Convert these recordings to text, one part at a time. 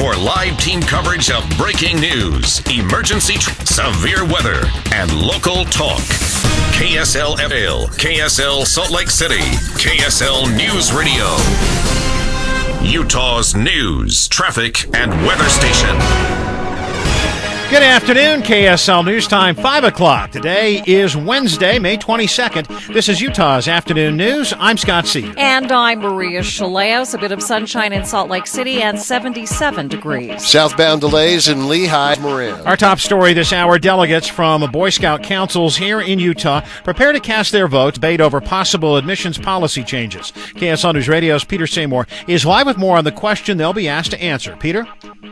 for live team coverage of breaking news, emergency, severe weather, and local talk. KSL FL, KSL Salt Lake City, KSL News Radio. Utah's news, traffic, and weather station. Good afternoon, KSL News Time, 5 o'clock. Today is Wednesday, May 22nd. This is Utah's Afternoon News. I'm Scott C. And I'm Maria Chaleos. A bit of sunshine in Salt Lake City and 77 degrees. Southbound delays in Lehigh, Marin. Our top story this hour, delegates from Boy Scout councils here in Utah prepare to cast their vote, debate over possible admissions policy changes. KSL News Radio's Peter Seymour is live with more on the question they'll be asked to answer. Peter?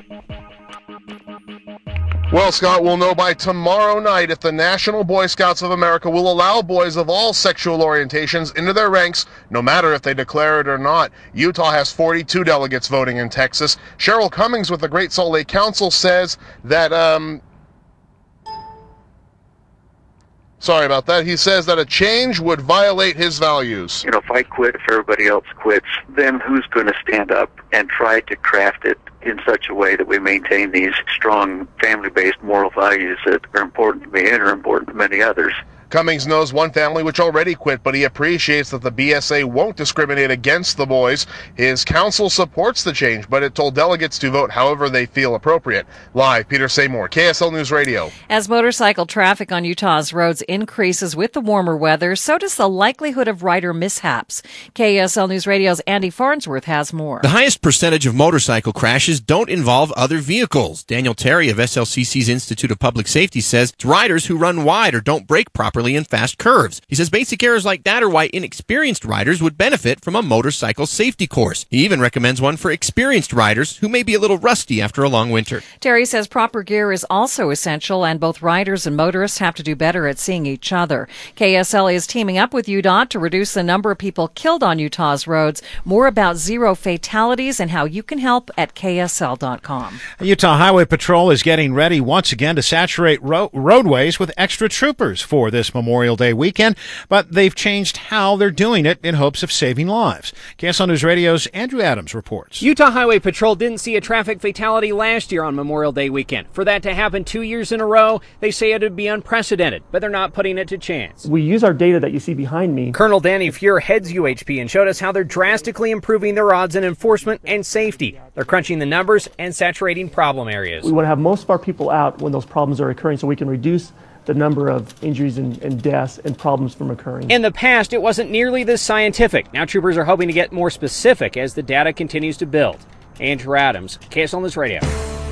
Well, Scott, we'll know by tomorrow night if the National Boy Scouts of America will allow boys of all sexual orientations into their ranks, no matter if they declare it or not. Utah has 42 delegates voting in Texas. Cheryl Cummings with the Great Salt Lake Council says that, sorry about that. He says that a change would violate his values. You know, if I quit, if everybody else quits, then who's going to stand up and try to craft it in such a way that we maintain these strong family-based moral values that are important to me and are important to many others? Cummings knows one family which already quit, but he appreciates that the BSA won't discriminate against the boys. His council supports the change, but it told delegates to vote however they feel appropriate. Live, Peter Seymour, KSL News Radio. As motorcycle traffic on Utah's roads increases with the warmer weather, so does the likelihood of rider mishaps. KSL News Radio's Andy Farnsworth has more. The highest percentage of motorcycle crashes don't involve other vehicles. Daniel Terry of SLCC's Institute of Public Safety says it's riders who run wide or don't brake properly in fast curves. He says basic errors like that are why inexperienced riders would benefit from a motorcycle safety course. He even recommends one for experienced riders who may be a little rusty after a long winter. Terry says proper gear is also essential, and both riders and motorists have to do better at seeing each other. KSL is teaming up with UDOT to reduce the number of people killed on Utah's roads. More about zero fatalities and how you can help at KSL.com. Utah Highway Patrol is getting ready once again to saturate roadways with extra troopers for this Memorial Day weekend, but they've changed how they're doing it in hopes of saving lives. KSL News Radio's Andrew Adams reports. Utah Highway Patrol didn't see a traffic fatality last year on Memorial Day weekend. For that to happen 2 years in a row, they say it would be unprecedented, but they're not putting it to chance. We use our data that you see behind me. Colonel Danny Fuhr heads UHP and showed us how they're drastically improving their odds in enforcement and safety. They're crunching the numbers and saturating problem areas. We want to have most of our people out when those problems are occurring so we can reduce the number of injuries and deaths and problems from occurring. In the past, it wasn't nearly this scientific. Now troopers are hoping to get more specific as the data continues to build. Andrew Adams, KSL News Radio.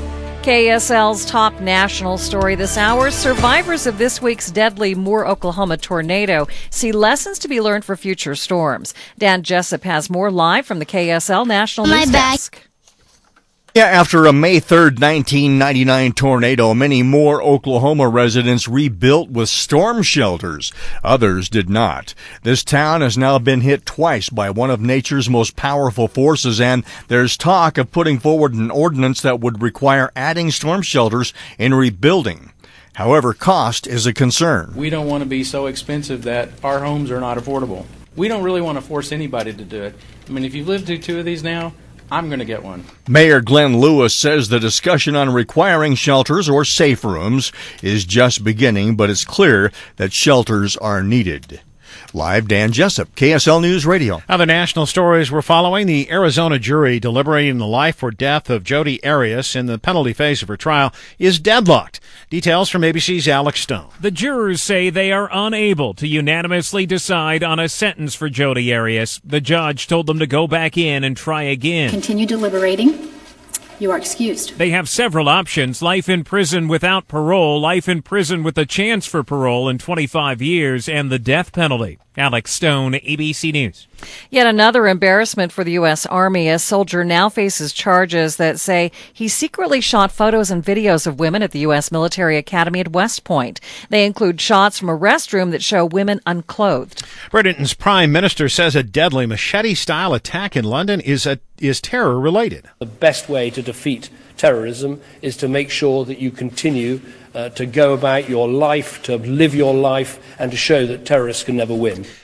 KSL's top national story this hour. Survivors of this week's deadly Moore, Oklahoma tornado see lessons to be learned for future storms. Dan Jessup has more live from the KSL National News Desk. Yeah, after a May 3rd, 1999 tornado, many Moore, Oklahoma residents rebuilt with storm shelters. Others did not. This town has now been hit twice by one of nature's most powerful forces, and there's talk of putting forward an ordinance that would require adding storm shelters and rebuilding. However, cost is a concern. We don't want to be so expensive that our homes are not affordable. We don't really want to force anybody to do it. I mean, if you've lived through two of these now, I'm going to get one. Mayor Glenn Lewis says the discussion on requiring shelters or safe rooms is just beginning, but it's clear that shelters are needed. Live, Dan Jessup, KSL News Radio. Other national stories we're following. The Arizona jury deliberating the life or death of Jodi Arias in the penalty phase of her trial is deadlocked. Details from ABC's Alex Stone. The jurors say they are unable to unanimously decide on a sentence for Jodi Arias. The judge told them to go back in and try again. Continue deliberating. You are excused. They have several options: life in prison without parole, life in prison with a chance for parole in 25 years, and the death penalty. Alex Stone, ABC News. Yet another embarrassment for the U.S. Army. A soldier now faces charges that say he secretly shot photos and videos of women at the U.S. Military Academy at West Point. They include shots from a restroom that show women unclothed. Britain's Prime Minister says a deadly machete-style attack in London is terror-related. The best way to defeat terrorism is to make sure that you continue to go about your life, to live your life, and to show that terrorists can never win.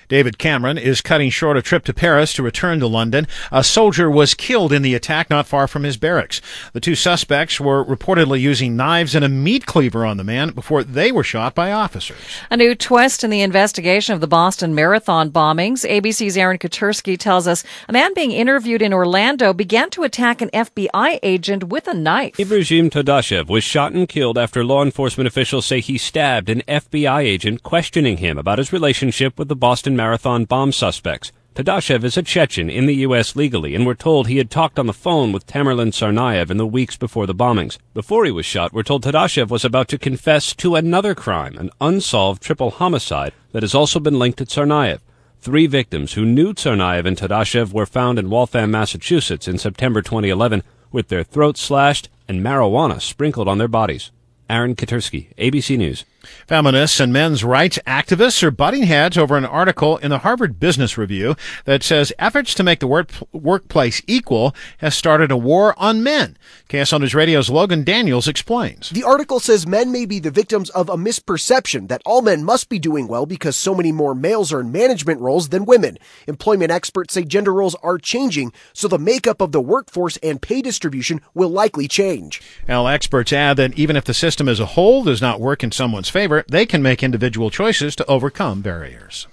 David Cameron is cutting short a trip to Paris to return to London. A soldier was killed in the attack not far from his barracks. The two suspects were reportedly using knives and a meat cleaver on the man before they were shot by officers. A new twist in the investigation of the Boston Marathon bombings. ABC's Aaron Katersky tells us a man being interviewed in Orlando began to attack an FBI agent with a knife. Ibrahim Tadashev was shot and killed after law enforcement officials say he stabbed an FBI agent questioning him about his relationship with the Boston Marathon bomb suspects. Tadashev is a Chechen in the U.S. legally, and we're told he had talked on the phone with Tamerlan Tsarnaev in the weeks before the bombings. Before he was shot, we're told Tadashev was about to confess to another crime, an unsolved triple homicide that has also been linked to Tsarnaev. 3 victims who knew Tsarnaev and Tadashev were found in Waltham, Massachusetts in September 2011 with their throats slashed and marijuana sprinkled on their bodies. Aaron Katersky, ABC News. Feminists and men's rights activists are butting heads over an article in the Harvard Business Review that says efforts to make the workplace equal has started a war on men. KSL News Radio's Logan Daniels explains. The article says men may be the victims of a misperception that all men must be doing well because so many more males are in management roles than women. Employment experts say gender roles are changing, so the makeup of the workforce and pay distribution will likely change. Now, experts add that even if the system as a whole does not work in someone's favor, they can make individual choices to overcome barriers.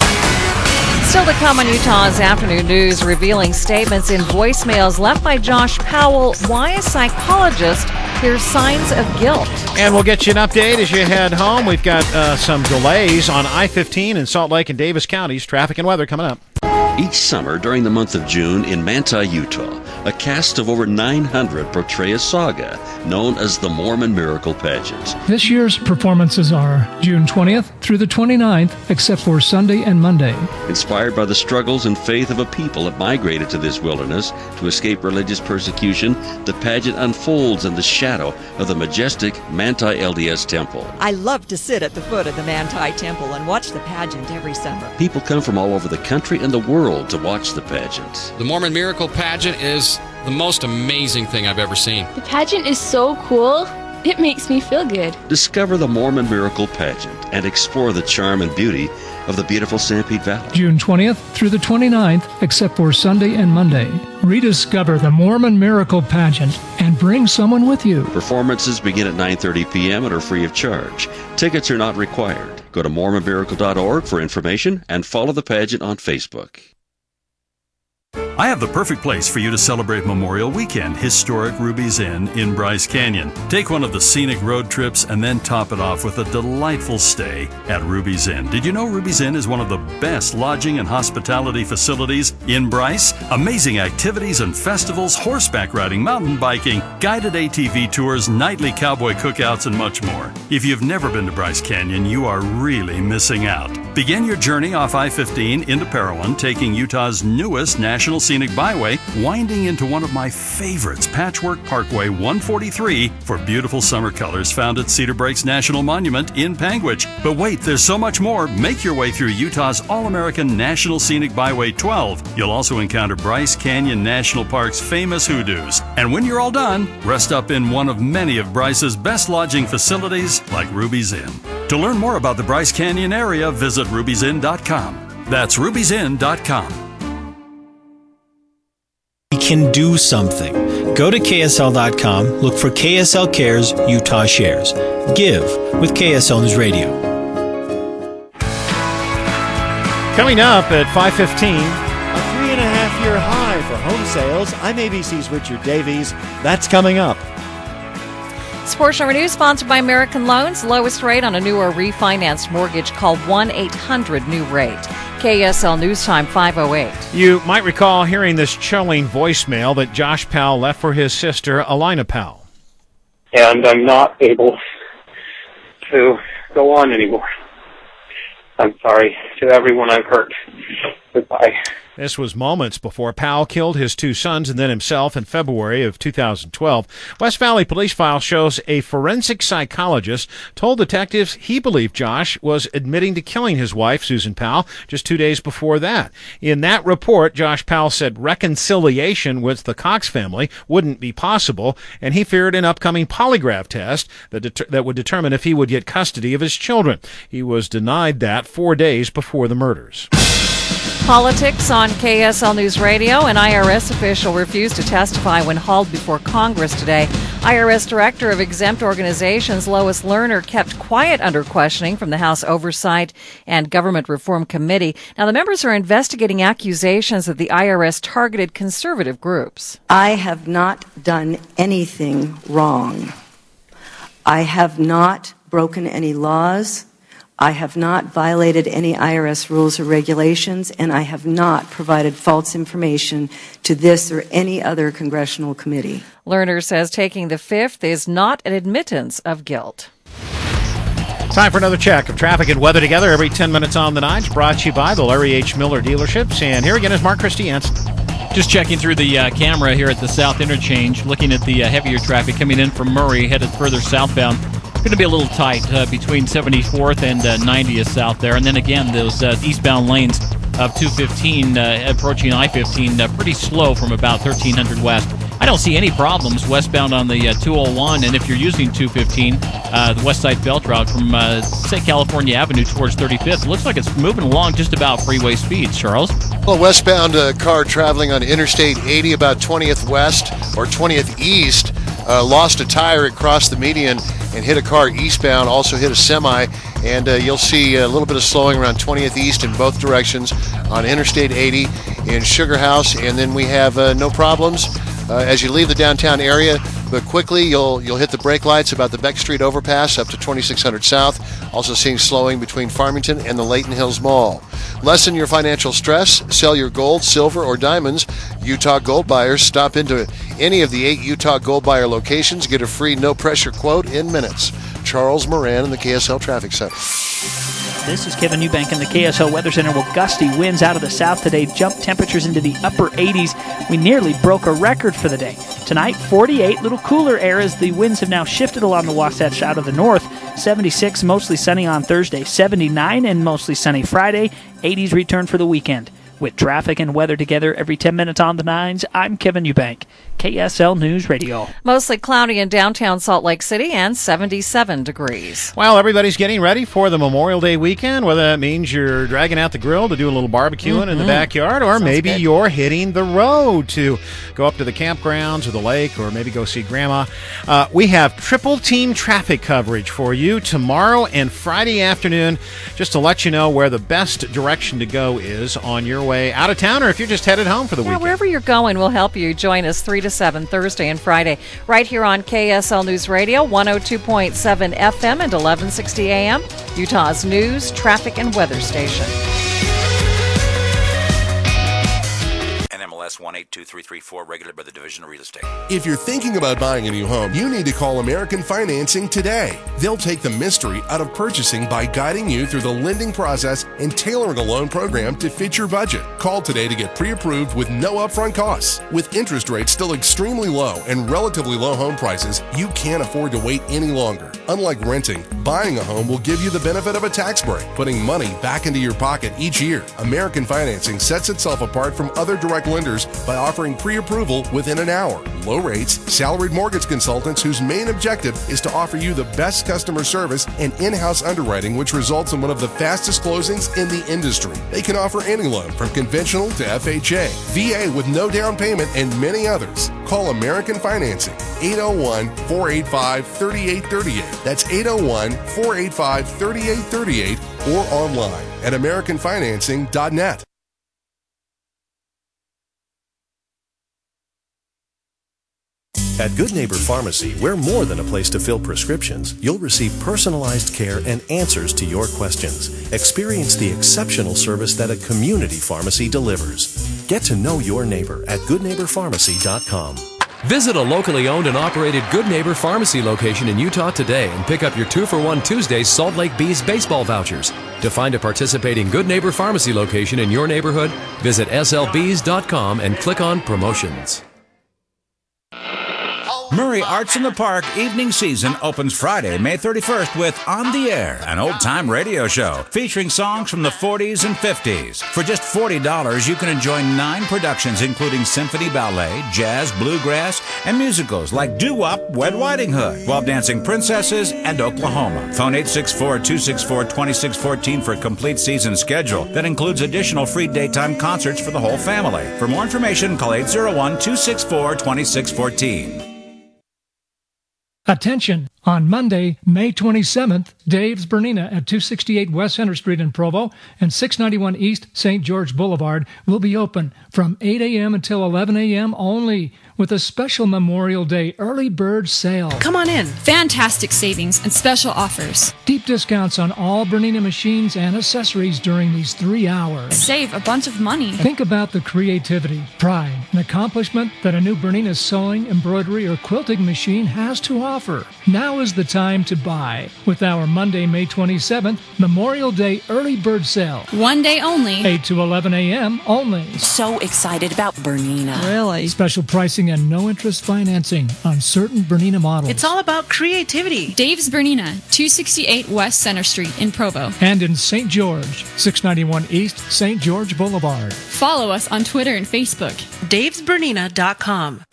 Still to come on Utah's Afternoon News, revealing statements in voicemails left by Josh Powell. Why a psychologist hears signs of guilt. And we'll get you an update as you head home. We've got some delays on I-15 in Salt Lake and Davis counties. Traffic and weather coming up. Each summer during the month of June in Manti, Utah, a cast of over 900 portray a saga known as the Mormon Miracle Pageant. This year's performances are June 20th through the 29th, except for Sunday and Monday. Inspired by the struggles and faith of a people that migrated to this wilderness to escape religious persecution, the pageant unfolds in the shadow of the majestic Manti LDS Temple. I love to sit at the foot of the Manti Temple and watch the pageant every summer. People come from all over the country and the world to watch the pageant. The Mormon Miracle Pageant is the most amazing thing I've ever seen. The pageant is so cool. It makes me feel good. Discover the Mormon Miracle Pageant and explore the charm and beauty of the beautiful Sanpete Valley. June 20th through the 29th, except for Sunday and Monday. Rediscover the Mormon Miracle Pageant and bring someone with you. Performances begin at 9:30 p.m. and are free of charge. Tickets are not required. Go to MormonMiracle.org for information and follow the pageant on Facebook. I have the perfect place for you to celebrate Memorial Weekend, historic Ruby's Inn in Bryce Canyon. Take one of the scenic road trips and then top it off with a delightful stay at Ruby's Inn. Did you know Ruby's Inn is one of the best lodging and hospitality facilities in Bryce? Amazing activities and festivals, horseback riding, mountain biking, guided ATV tours, nightly cowboy cookouts, and much more. If you've never been to Bryce Canyon, you are really missing out. Begin your journey off I-15 into Parowan, taking Utah's newest National Scenic Byway, winding into one of my favorites, Patchwork Parkway 143, for beautiful summer colors found at Cedar Breaks National Monument in Panguitch. But wait, there's so much more. Make your way through Utah's All-American National Scenic Byway 12. You'll also encounter Bryce Canyon National Park's famous hoodoos. And when you're all done, rest up in one of many of Bryce's best lodging facilities, like Ruby's Inn. To learn more about the Bryce Canyon area, visit Ruby'sInn.com. That's Ruby'sInn.com. We can do something. Go to KSL.com, look for KSL Cares Utah Shares. Give with KSL News Radio. Coming up at 5:15. A 3.5-year high for home sales. I'm ABC's Richard Davies. That's coming up. This portion of our news sponsored by American Loans. Lowest rate on a new or refinanced mortgage. Call 1-800-NEW-RATE. KSL News Time 5:08. You might recall hearing this chilling voicemail that Josh Powell left for his sister, Alina Powell. And I'm not able to go on anymore. I'm sorry to everyone I've hurt. Goodbye. This was moments before Powell killed his 2 sons and then himself in February of 2012. West Valley police file shows a forensic psychologist told detectives he believed Josh was admitting to killing his wife, Susan Powell, just 2 days before that. In that report, Josh Powell said reconciliation with the Cox family wouldn't be possible, and he feared an upcoming polygraph test that would determine if he would get custody of his children. He was denied that 4 days before the murders. Politics on KSL News Radio. An IRS official refused to testify when hauled before Congress today. IRS Director of Exempt Organizations Lois Lerner kept quiet under questioning from the House Oversight and Government Reform Committee. Now, the members are investigating accusations that the IRS targeted conservative groups. I have not done anything wrong. I have not broken any laws. I have not violated any IRS rules or regulations, and I have not provided false information to this or any other congressional committee. Lerner says taking the fifth is not an admittance of guilt. Time for another check of traffic and weather together every 10 minutes on the Nines, brought to you by the Larry H. Miller dealerships. And here again is Mark Christiansen. Just checking through the camera here at the South Interchange, looking at the heavier traffic coming in from Murray, headed further southbound. Going to be a little tight between 74th and 90th south there. And then again, those eastbound lanes of 215 approaching I-15 pretty slow from about 1300 west. I don't see any problems westbound on the 201, and if you're using 215, the west side belt route from, say, California Avenue towards 35th, it looks like it's moving along just about freeway speeds. Charles? Well, westbound car traveling on Interstate 80 about 20th west or 20th east lost a tire. It crossed the median and hit a car eastbound, also hit a semi, and you'll see a little bit of slowing around 20th east in both directions on Interstate 80 in Sugar House, and then we have no problems as you leave the downtown area, but quickly you'll hit the brake lights about the Beck Street overpass up to 2600 South. Also seeing slowing between Farmington and the Layton Hills Mall. Lessen your financial stress. Sell your gold, silver, or diamonds. Utah Gold Buyers. Stop into any of the 8 Utah Gold Buyer locations. Get a free no-pressure quote in minutes. Charles Moran in the KSL Traffic Center. This is Kevin Eubank in the KSL Weather Center. Well, gusty winds out of the south today jump temperatures into the upper 80s. We nearly broke a record for the day. Tonight, 48, little cooler air as the winds have now shifted along the Wasatch out of the north. 76, mostly sunny on Thursday. 79 and mostly sunny Friday. 80s return for the weekend. With traffic and weather together every 10 minutes on the Nines, I'm Kevin Eubank, KSL News Radio. Mostly cloudy in downtown Salt Lake City and 77 degrees. Well, everybody's getting ready for the Memorial Day weekend, whether that means you're dragging out the grill to do a little barbecuing in the backyard, or maybe you're hitting the road to go up to the campgrounds or the lake, or maybe go see Grandma. We have triple team traffic coverage for you tomorrow and Friday afternoon, just to let you know where the best direction to go is on your way out of town, or if you're just headed home for the weekend. Wherever you're going, we'll help you. Join us 3 to 7 Thursday and Friday right here on KSL News Radio, 102.7 FM and 1160 AM, Utah's news, traffic, and weather station. NMLS 182334, regulated by the Division of Real Estate. If you're thinking about buying a new home, you need to call American Financing today. They'll take the mystery out of purchasing by guiding you through the lending process and tailoring a loan program to fit your budget. Call today to get pre-approved with no upfront costs. With interest rates still extremely low and relatively low home prices, you can't afford to wait any longer. Unlike renting, buying a home will give you the benefit of a tax break, putting money back into your pocket each year. American Financing sets itself apart from other direct lenders by offering pre-approval within an hour, low rates, salaried mortgage consultants whose main objective is to offer you the best customer service and in-house underwriting, which results in one of the fastest closings in the industry. They can offer any loan from conventional to FHA, VA with no down payment, and many others. Call American Financing, 801-485-3838. That's 801-485-3838 or online at AmericanFinancing.net. At Good Neighbor Pharmacy, we're more than a place to fill prescriptions. You'll receive personalized care and answers to your questions. Experience the exceptional service that a community pharmacy delivers. Get to know your neighbor at goodneighborpharmacy.com. Visit a locally owned and operated Good Neighbor Pharmacy location in Utah today and pick up your 2-for-1 Tuesday Salt Lake Bees baseball vouchers. To find a participating Good Neighbor Pharmacy location in your neighborhood, visit slbees.com and click on Promotions. Murray Arts in the Park evening season opens Friday, May 31st with On the Air, an old-time radio show featuring songs from the 40s and 50s. For just $40, you can enjoy 9 productions including symphony ballet, jazz, bluegrass, and musicals like Doo-Wop, Red Riding Hood, 12 Dancing Princesses, and Oklahoma. Phone 864-264-2614 for a complete season schedule that includes additional free daytime concerts for the whole family. For more information, call 801-264-2614. Attention! On Monday, May 27th, Dave's Bernina at 268 West Center Street in Provo and 691 East St. George Boulevard will be open from 8 a.m. until 11 a.m. only with a special Memorial Day early bird sale. Come on in. Fantastic savings and special offers. Deep discounts on all Bernina machines and accessories during these 3 hours. Save a bunch of money. Think about the creativity, pride, and accomplishment that a new Bernina sewing, embroidery, or quilting machine has to offer. Now is the time to buy with our Monday, May 27th, Memorial Day early bird sale. One day only. 8 to 11 a.m. only. So excited about Bernina. Really? Special pricing and no interest financing on certain Bernina models. It's all about creativity. Dave's Bernina, 268 West Center Street in Provo. And in St. George, 691 East St. George Boulevard. Follow us on Twitter and Facebook. Dave'sBernina.com.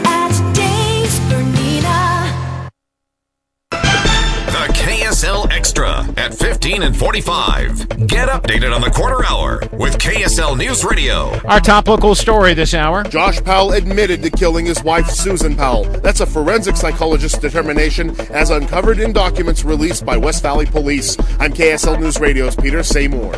KSL Extra at 15 and 45. Get updated on the quarter hour with KSL News Radio. Our top local story this hour. Josh Powell admitted to killing his wife, Susan Powell. That's a forensic psychologist's determination as uncovered in documents released by West Valley Police. I'm KSL News Radio's Peter Seymour.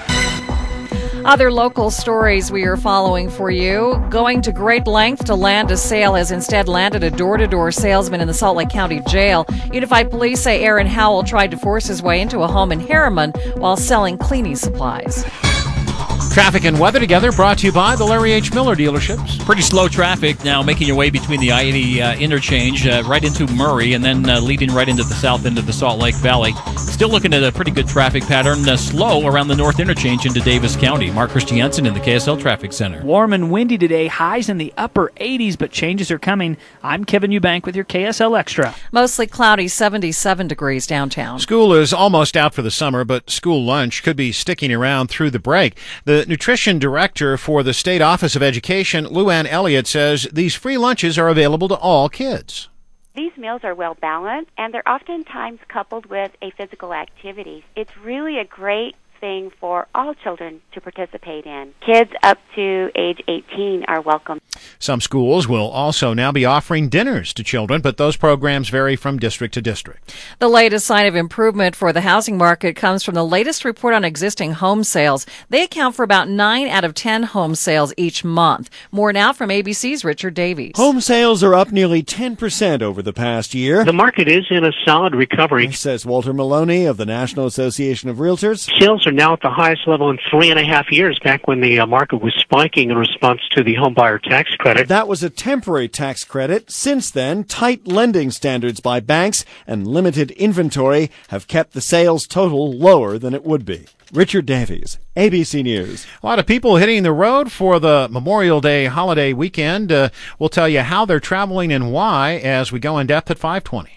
Other local stories we are following for you. Going to great length to land a sale has instead landed a door-to-door salesman in the Salt Lake County Jail. Unified Police say Aaron Howell tried to force his way into a home in Harriman while selling cleaning supplies. Traffic and weather together brought to you by the Larry H. Miller dealerships. Pretty slow traffic now making your way between the I-80 interchange right into Murray and then leading right into the south end of the Salt Lake Valley. Still looking at a pretty good traffic pattern, slow around the north interchange into Davis County. Mark Christiansen in the KSL Traffic Center. Warm and windy today, highs in the upper 80s, but changes are coming. I'm Kevin Eubank with your KSL Extra. Mostly cloudy, 77 degrees downtown. School is almost out for the summer, but school lunch could be sticking around through the break. The nutrition director for the State Office of Education, Luann Elliott, says these free lunches are available to all kids. These meals are well balanced, and they're oftentimes coupled with a physical activity. It's really a great thing for all children to participate in. Kids up to age 18 are welcome. Some schools will also now be offering dinners to children, but those programs vary from district to district. The latest sign of improvement for the housing market comes from the latest report on existing home sales. They account for about 9 out of 10 home sales each month. More now from ABC's Richard Davies. Home sales are up nearly 10% over the past year. The market is in a solid recovery, says Walter Maloney of the National Association of Realtors. Sales are now at the highest level in 3.5 years, back when the market was spiking in response to the home buyer tax credit. That was a temporary tax credit. Since then, tight lending standards by banks and limited inventory have kept the sales total lower than it would be. Richard Davies, ABC News. A lot of people hitting the road for the Memorial Day holiday weekend. We'll tell you how they're traveling and why as we go in depth at 5:20.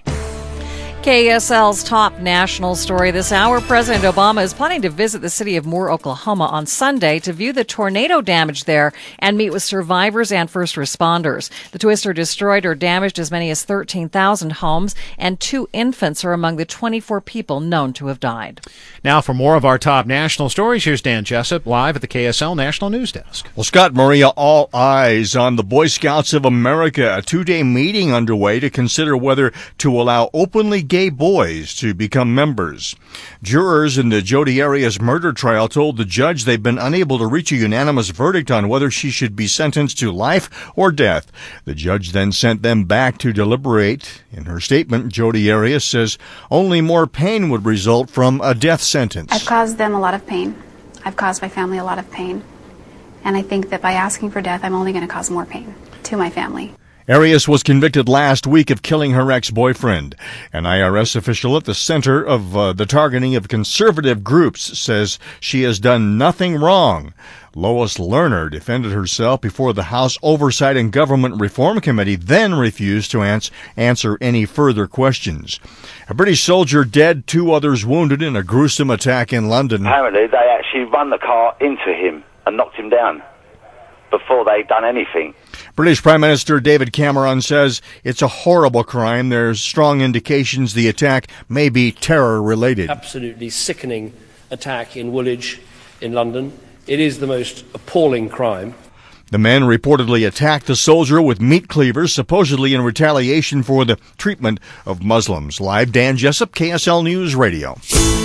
KSL's top national story this hour. President Obama is planning to visit the city of Moore, Oklahoma on Sunday to view the tornado damage there and meet with survivors and first responders. The twister destroyed or damaged as many as 13,000 homes, and 2 infants are among the 24 people known to have died. Now for more of our top national stories, here's Dan Jessup live at the KSL National News Desk. Well, Scott, Maria, all eyes on the Boy Scouts of America. A 2-day meeting underway to consider whether to allow openly gay boys to become members. Jurors in the Jodi Arias murder trial told the judge they've been unable to reach a unanimous verdict on whether she should be sentenced to life or death. The judge then sent them back to deliberate. In her statement, Jodi Arias says only more pain would result from a death sentence. I've caused them a lot of pain. I've caused my family a lot of pain. And I think that by asking for death, I'm only going to cause more pain to my family. Arias was convicted last week of killing her ex-boyfriend. An IRS official at the center of the targeting of conservative groups says she has done nothing wrong. Lois Lerner defended herself before the House Oversight and Government Reform Committee, then refused to answer any further questions. A British soldier dead, 2 others wounded in a gruesome attack in London. Apparently, they actually run the car into him and knocked him down before they'd done anything. British Prime Minister David Cameron says it's a horrible crime. There's strong indications the attack may be terror-related. Absolutely sickening attack in Woolwich in London. It is the most appalling crime. The men reportedly attacked the soldier with meat cleavers, supposedly in retaliation for the treatment of Muslims. Live, Dan Jessup, KSL News Radio.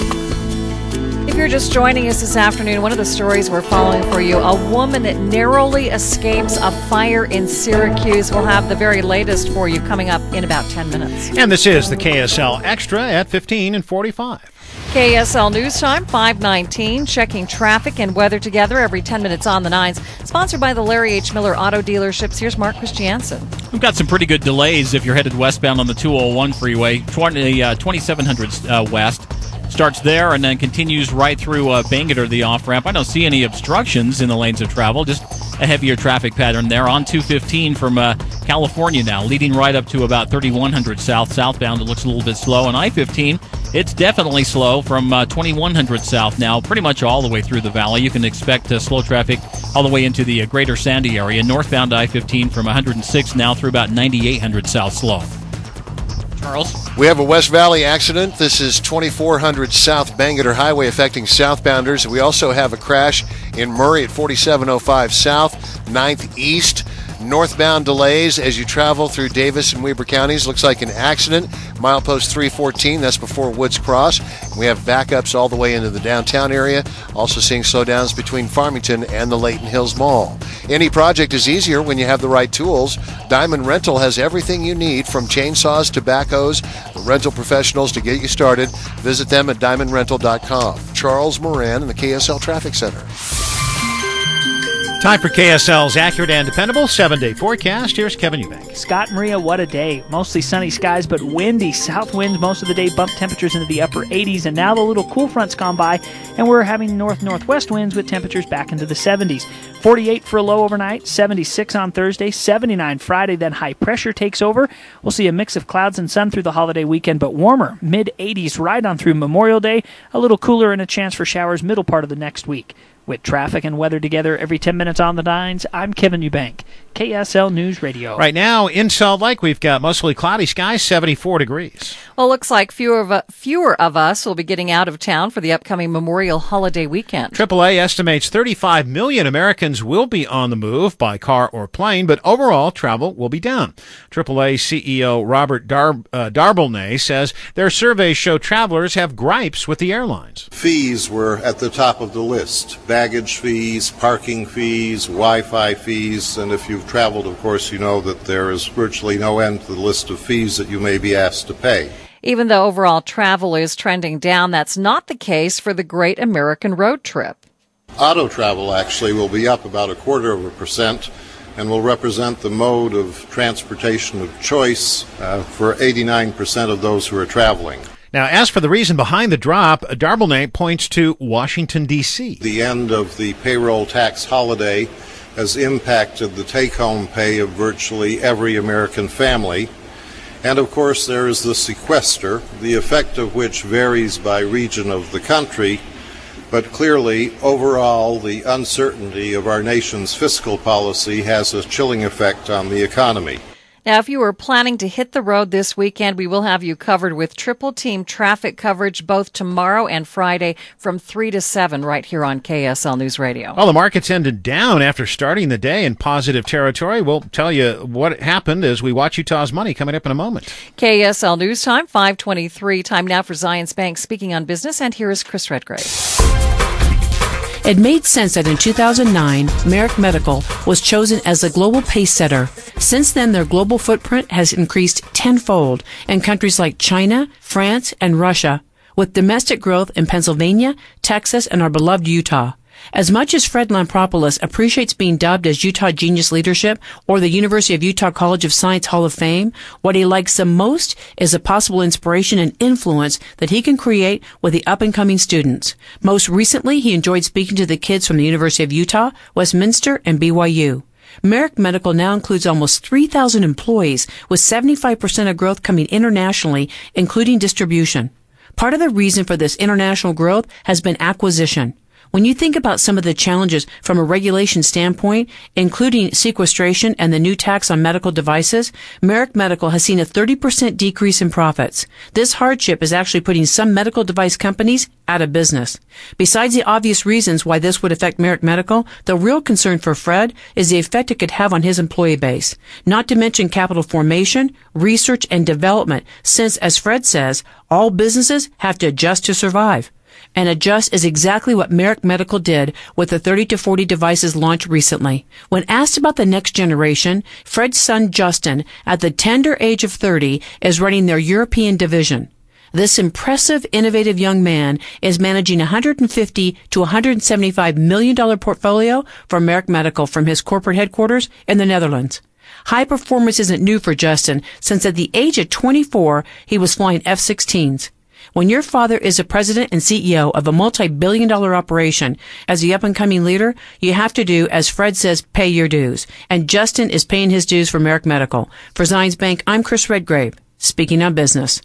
If you're just joining us this afternoon, one of the stories we're following for you, a woman that narrowly escapes a fire in Syracuse. We'll have the very latest for you coming up in about 10 minutes. And this is the KSL Extra at 15 and 45. KSL News Time, 5:19, checking traffic and weather together every 10 minutes on the 9s. Sponsored by the Larry H. Miller Auto Dealerships. Here's Mark Christiansen. We've got some pretty good delays if you're headed westbound on the 201 freeway. 2700 west starts there and then continues right through Bangerter, the off-ramp. I don't see any obstructions in the lanes of travel, just a heavier traffic pattern there. On 215 from California now, leading right up to about 3100 southbound. It looks a little bit slow. On I-15, it's definitely slow from 2100 south now, pretty much all the way through the valley. You can expect slow traffic all the way into the greater Sandy area. Northbound I-15 from 106 now through about 9800 south slow. Charles? We have a West Valley accident. This is 2400 South Bangerter Highway affecting southbounders. We also have a crash in Murray at 4705 South, 9th East. Northbound delays as you travel through Davis and Weber counties. Looks like an accident. Milepost 314, that's before Woods Cross. We have backups all the way into the downtown area. Also seeing slowdowns between Farmington and the Layton Hills Mall. Any project is easier when you have the right tools. Diamond Rental has everything you need, from chainsaws to backhoes, the rental professionals to get you started. Visit them at diamondrental.com. Charles Moran in the KSL Traffic Center. Time for KSL's accurate and dependable 7-day forecast. Here's Kevin Eubank. Scott, Maria, what a day. Mostly sunny skies, but windy. South winds most of the day, bump temperatures into the upper 80s, and now the little cool front's gone by, and we're having north-northwest winds with temperatures back into the 70s. 48 for a low overnight, 76 on Thursday, 79 Friday, then high pressure takes over. We'll see a mix of clouds and sun through the holiday weekend, but warmer, mid-80s right on through Memorial Day, a little cooler and a chance for showers middle part of the next week. With traffic and weather together every 10 minutes on the 9s, I'm Kevin Eubank, KSL News Radio. Right now in Salt Lake, we've got mostly cloudy skies, 74 degrees. Well, it looks like fewer of us will be getting out of town for the upcoming Memorial holiday weekend. AAA estimates 35 million Americans will be on the move by car or plane, but overall travel will be down. AAA CEO Robert Darbelnay says their surveys show travelers have gripes with the airlines. Fees were at the top of the list. Baggage fees, parking fees, Wi-Fi fees, and if you've traveled, of course, you know that there is virtually no end to the list of fees that you may be asked to pay. Even though overall travel is trending down, that's not the case for the Great American Road Trip. Auto travel actually will be up about 0.25% and will represent the mode of transportation of choice for 89% of those who are traveling. Now, as for the reason behind the drop, Darbelnay points to Washington, D.C. The end of the payroll tax holiday has impacted the take-home pay of virtually every American family. And, of course, there is the sequester, the effect of which varies by region of the country. But clearly, overall, the uncertainty of our nation's fiscal policy has a chilling effect on the economy. Now, if you were planning to hit the road this weekend, we will have you covered with triple team traffic coverage both tomorrow and Friday from 3 to 7 right here on KSL News Radio. Well, the markets ended down after starting the day in positive territory. We'll tell you what happened as we watch Utah's Money coming up in a moment. KSL News Time, 5:23. Time now for Zions Bank speaking on business, and here is Chris Redgrave. It made sense that in 2009, Merrick Medical was chosen as the global pace setter. Since then, their global footprint has increased tenfold in countries like China, France, and Russia, with domestic growth in Pennsylvania, Texas, and our beloved Utah. As much as Fred Lampropoulos appreciates being dubbed as Utah Genius Leadership or the University of Utah College of Science Hall of Fame, what he likes the most is a possible inspiration and influence that he can create with the up-and-coming students. Most recently, he enjoyed speaking to the kids from the University of Utah, Westminster, and BYU. Merrick Medical now includes almost 3,000 employees, with 75% of growth coming internationally, including distribution. Part of the reason for this international growth has been acquisition. When you think about some of the challenges from a regulation standpoint, including sequestration and the new tax on medical devices, Merrick Medical has seen a 30% decrease in profits. This hardship is actually putting some medical device companies out of business. Besides the obvious reasons why this would affect Merrick Medical, the real concern for Fred is the effect it could have on his employee base. Not to mention capital formation, research, and development, since, as Fred says, all businesses have to adjust to survive. And adjust is exactly what Merrick Medical did with the 30 to 40 devices launched recently. When asked about the next generation, Fred's son Justin, at the tender age of 30, is running their European division. This impressive, innovative young man is managing $150 to $175 million portfolio for Merrick Medical from his corporate headquarters in the Netherlands. High performance isn't new for Justin, since at the age of 24, he was flying F-16s. When your father is the president and CEO of a multi-billion-dollar operation, as the up-and-coming leader, you have to do, as Fred says, pay your dues. And Justin is paying his dues for Merrick Medical. For Zions Bank, I'm Chris Redgrave, speaking on business.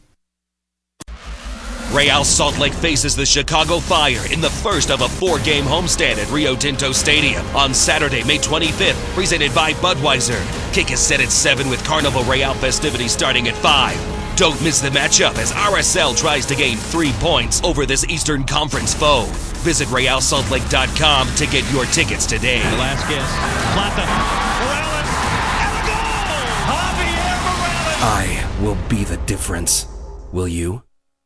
Real Salt Lake faces the Chicago Fire in the first of a 4-game homestand at Rio Tinto Stadium on Saturday, May 25th, presented by Budweiser. Kick is set at 7 with Carnival Real festivities starting at 5. Don't miss the matchup as RSL tries to gain 3 points over this Eastern Conference foe. Visit RealSaltLake.com to get your tickets today. Velasquez, Plata, Morales, and a goal! Javier Morales! I will be the difference. Will you?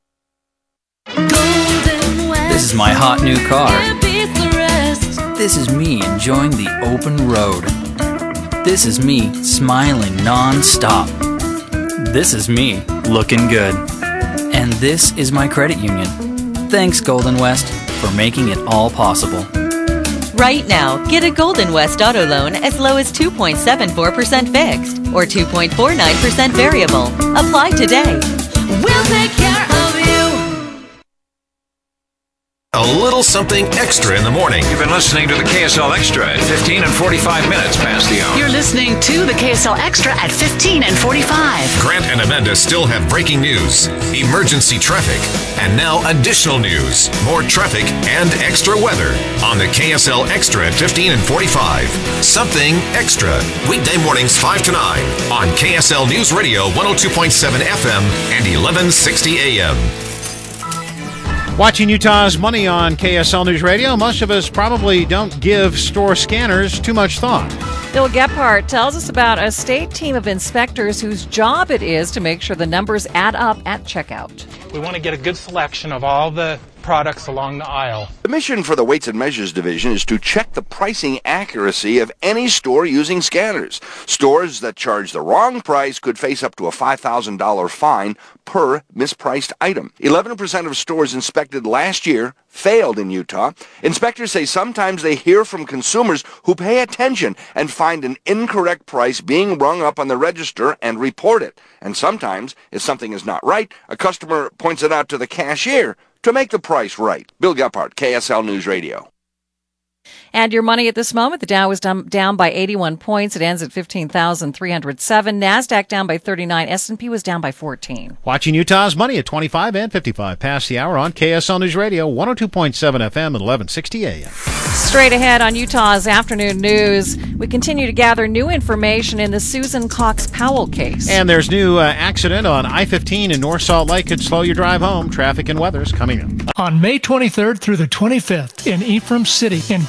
This is my hot new car. This is me enjoying the open road. This is me smiling non-stop. This is me looking good. And this is my credit union. Thanks, Golden West, for making it all possible. Right now, get a Golden West auto loan as low as 2.74% fixed or 2.49% variable. Apply today. We'll take care of you. A little something extra in the morning. You've been listening to the KSL Extra at 15 and 45 minutes past the hour. You're listening to the KSL Extra at 15 and 45. Grant and Amanda still have breaking news, emergency traffic, and now additional news, more traffic, and extra weather on the KSL Extra at 15 and 45. Something extra. Weekday mornings 5 to 9 on KSL News Radio 102.7 FM and 1160 AM. Watching Utah's Money on KSL News Radio, most of us probably don't give store scanners too much thought. Bill Gephardt tells us about a state team of inspectors whose job it is to make sure the numbers add up at checkout. We want to get a good selection of all the products along the aisle. The mission for the Weights and Measures Division is to check the pricing accuracy of any store using scanners. Stores that charge the wrong price could face up to a $5,000 fine per mispriced item. 11% of stores inspected last year failed in Utah. Inspectors say sometimes they hear from consumers who pay attention and find an incorrect price being rung up on the register and report it. And sometimes, if something is not right, a customer points it out to the cashier to make the price right. Bill Gephardt, KSL News Radio. And your money at this moment, the Dow is down by 81 points. It ends at 15,307. NASDAQ down by 39. S&P was down by 14. Watching Utah's Money at 25 and 55 past the hour on KSL News Radio, 102.7 FM at 1160 AM. Straight ahead on Utah's afternoon news, we continue to gather new information in the Susan Cox Powell case. And there's new accident on I-15 in North Salt Lake could slow your drive home. Traffic and weather's coming up. On May 23rd through the 25th in Ephraim City in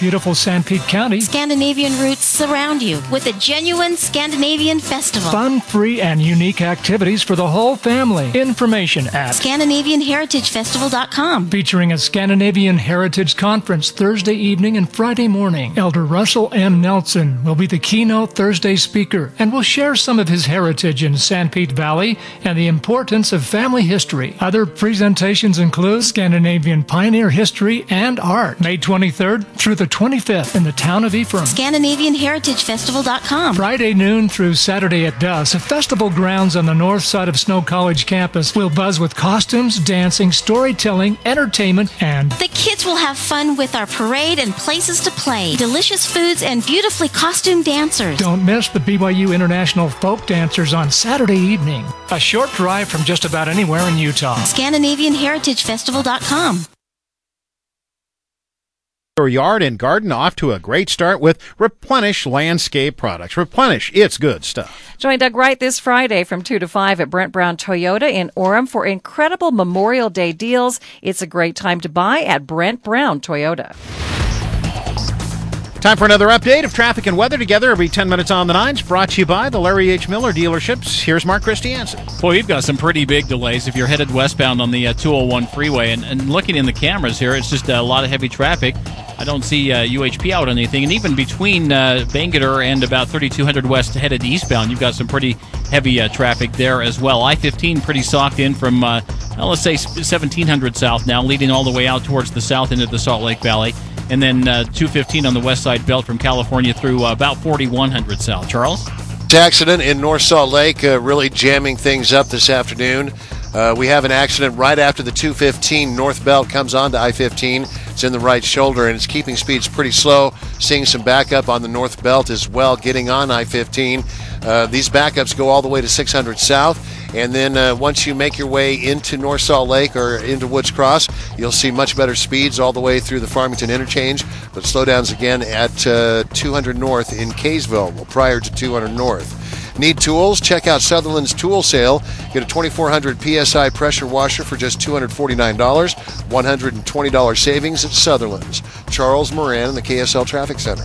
beautiful Sanpete County. Scandinavian roots surround you with a genuine Scandinavian festival. Fun, free, and unique activities for the whole family. Information at ScandinavianHeritageFestival.com. Featuring a Scandinavian Heritage Conference Thursday evening and Friday morning. Elder Russell M. Nelson will be the keynote Thursday speaker and will share some of his heritage in Sanpete Valley and the importance of family history. Other presentations include Scandinavian pioneer history and art. May 23rd through the 25th in the town of Ephraim. ScandinavianHeritageFestival.com. Friday noon through Saturday at dusk, the festival grounds on the north side of Snow College campus will buzz with costumes, dancing, storytelling, entertainment, and the kids will have fun with our parade and places to play, delicious foods, and beautifully costumed dancers. Don't miss the BYU International Folk Dancers on Saturday evening. A short drive from just about anywhere in Utah. ScandinavianHeritageFestival.com. Your yard and garden off to a great start with Replenish Landscape Products. Replenish, it's good stuff. Join Doug Wright this Friday from 2 to 5 at Brent Brown Toyota in Orem for incredible Memorial Day deals. It's a great time to buy at Brent Brown Toyota. Time for another update of traffic and weather together every 10 minutes on the Nines, brought to you by the Larry H. Miller dealerships. Here's Mark Christiansen. Boy, you've got some pretty big delays if you're headed westbound on the 201 freeway. And looking in the cameras here, it's just a lot of heavy traffic. I don't see UHP out on anything. And even between Bangerter and about 3200 west headed eastbound, you've got some pretty heavy traffic there as well. I-15 pretty socked in from, let's say, 1700 south now, leading all the way out towards the south end of the Salt Lake Valley. And then 215 on the west side belt from California through about 4100 south. Charles? Accident in North Salt Lake really jamming things up this afternoon. We have an accident right after the 215 north belt comes onto I-15. It's in the right shoulder, and it's keeping speeds pretty slow. Seeing some backup on the north belt as well, getting on I-15. These backups go all the way to 600 south. And then once you make your way into North Salt Lake or into Woods Cross, you'll see much better speeds all the way through the Farmington interchange, but slowdowns again at 200 north in Kaysville prior to 200 north. Need tools? Check out Sutherland's Tool Sale. Get a 2400 PSI pressure washer for just $249. $120 savings at Sutherland's. Charles Moran in the KSL Traffic Center.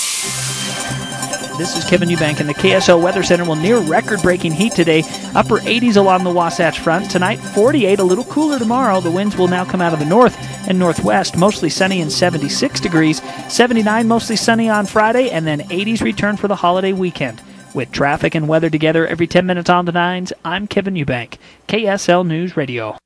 This is Kevin Eubank, and the KSL Weather Center will near record-breaking heat today. Upper 80s along the Wasatch Front. Tonight, 48, a little cooler tomorrow. The winds will now come out of the north and northwest. Mostly sunny and 76 degrees. 79, mostly sunny on Friday, and then 80s return for the holiday weekend. With traffic and weather together every 10 minutes on the Nines, I'm Kevin Eubank, KSL News Radio.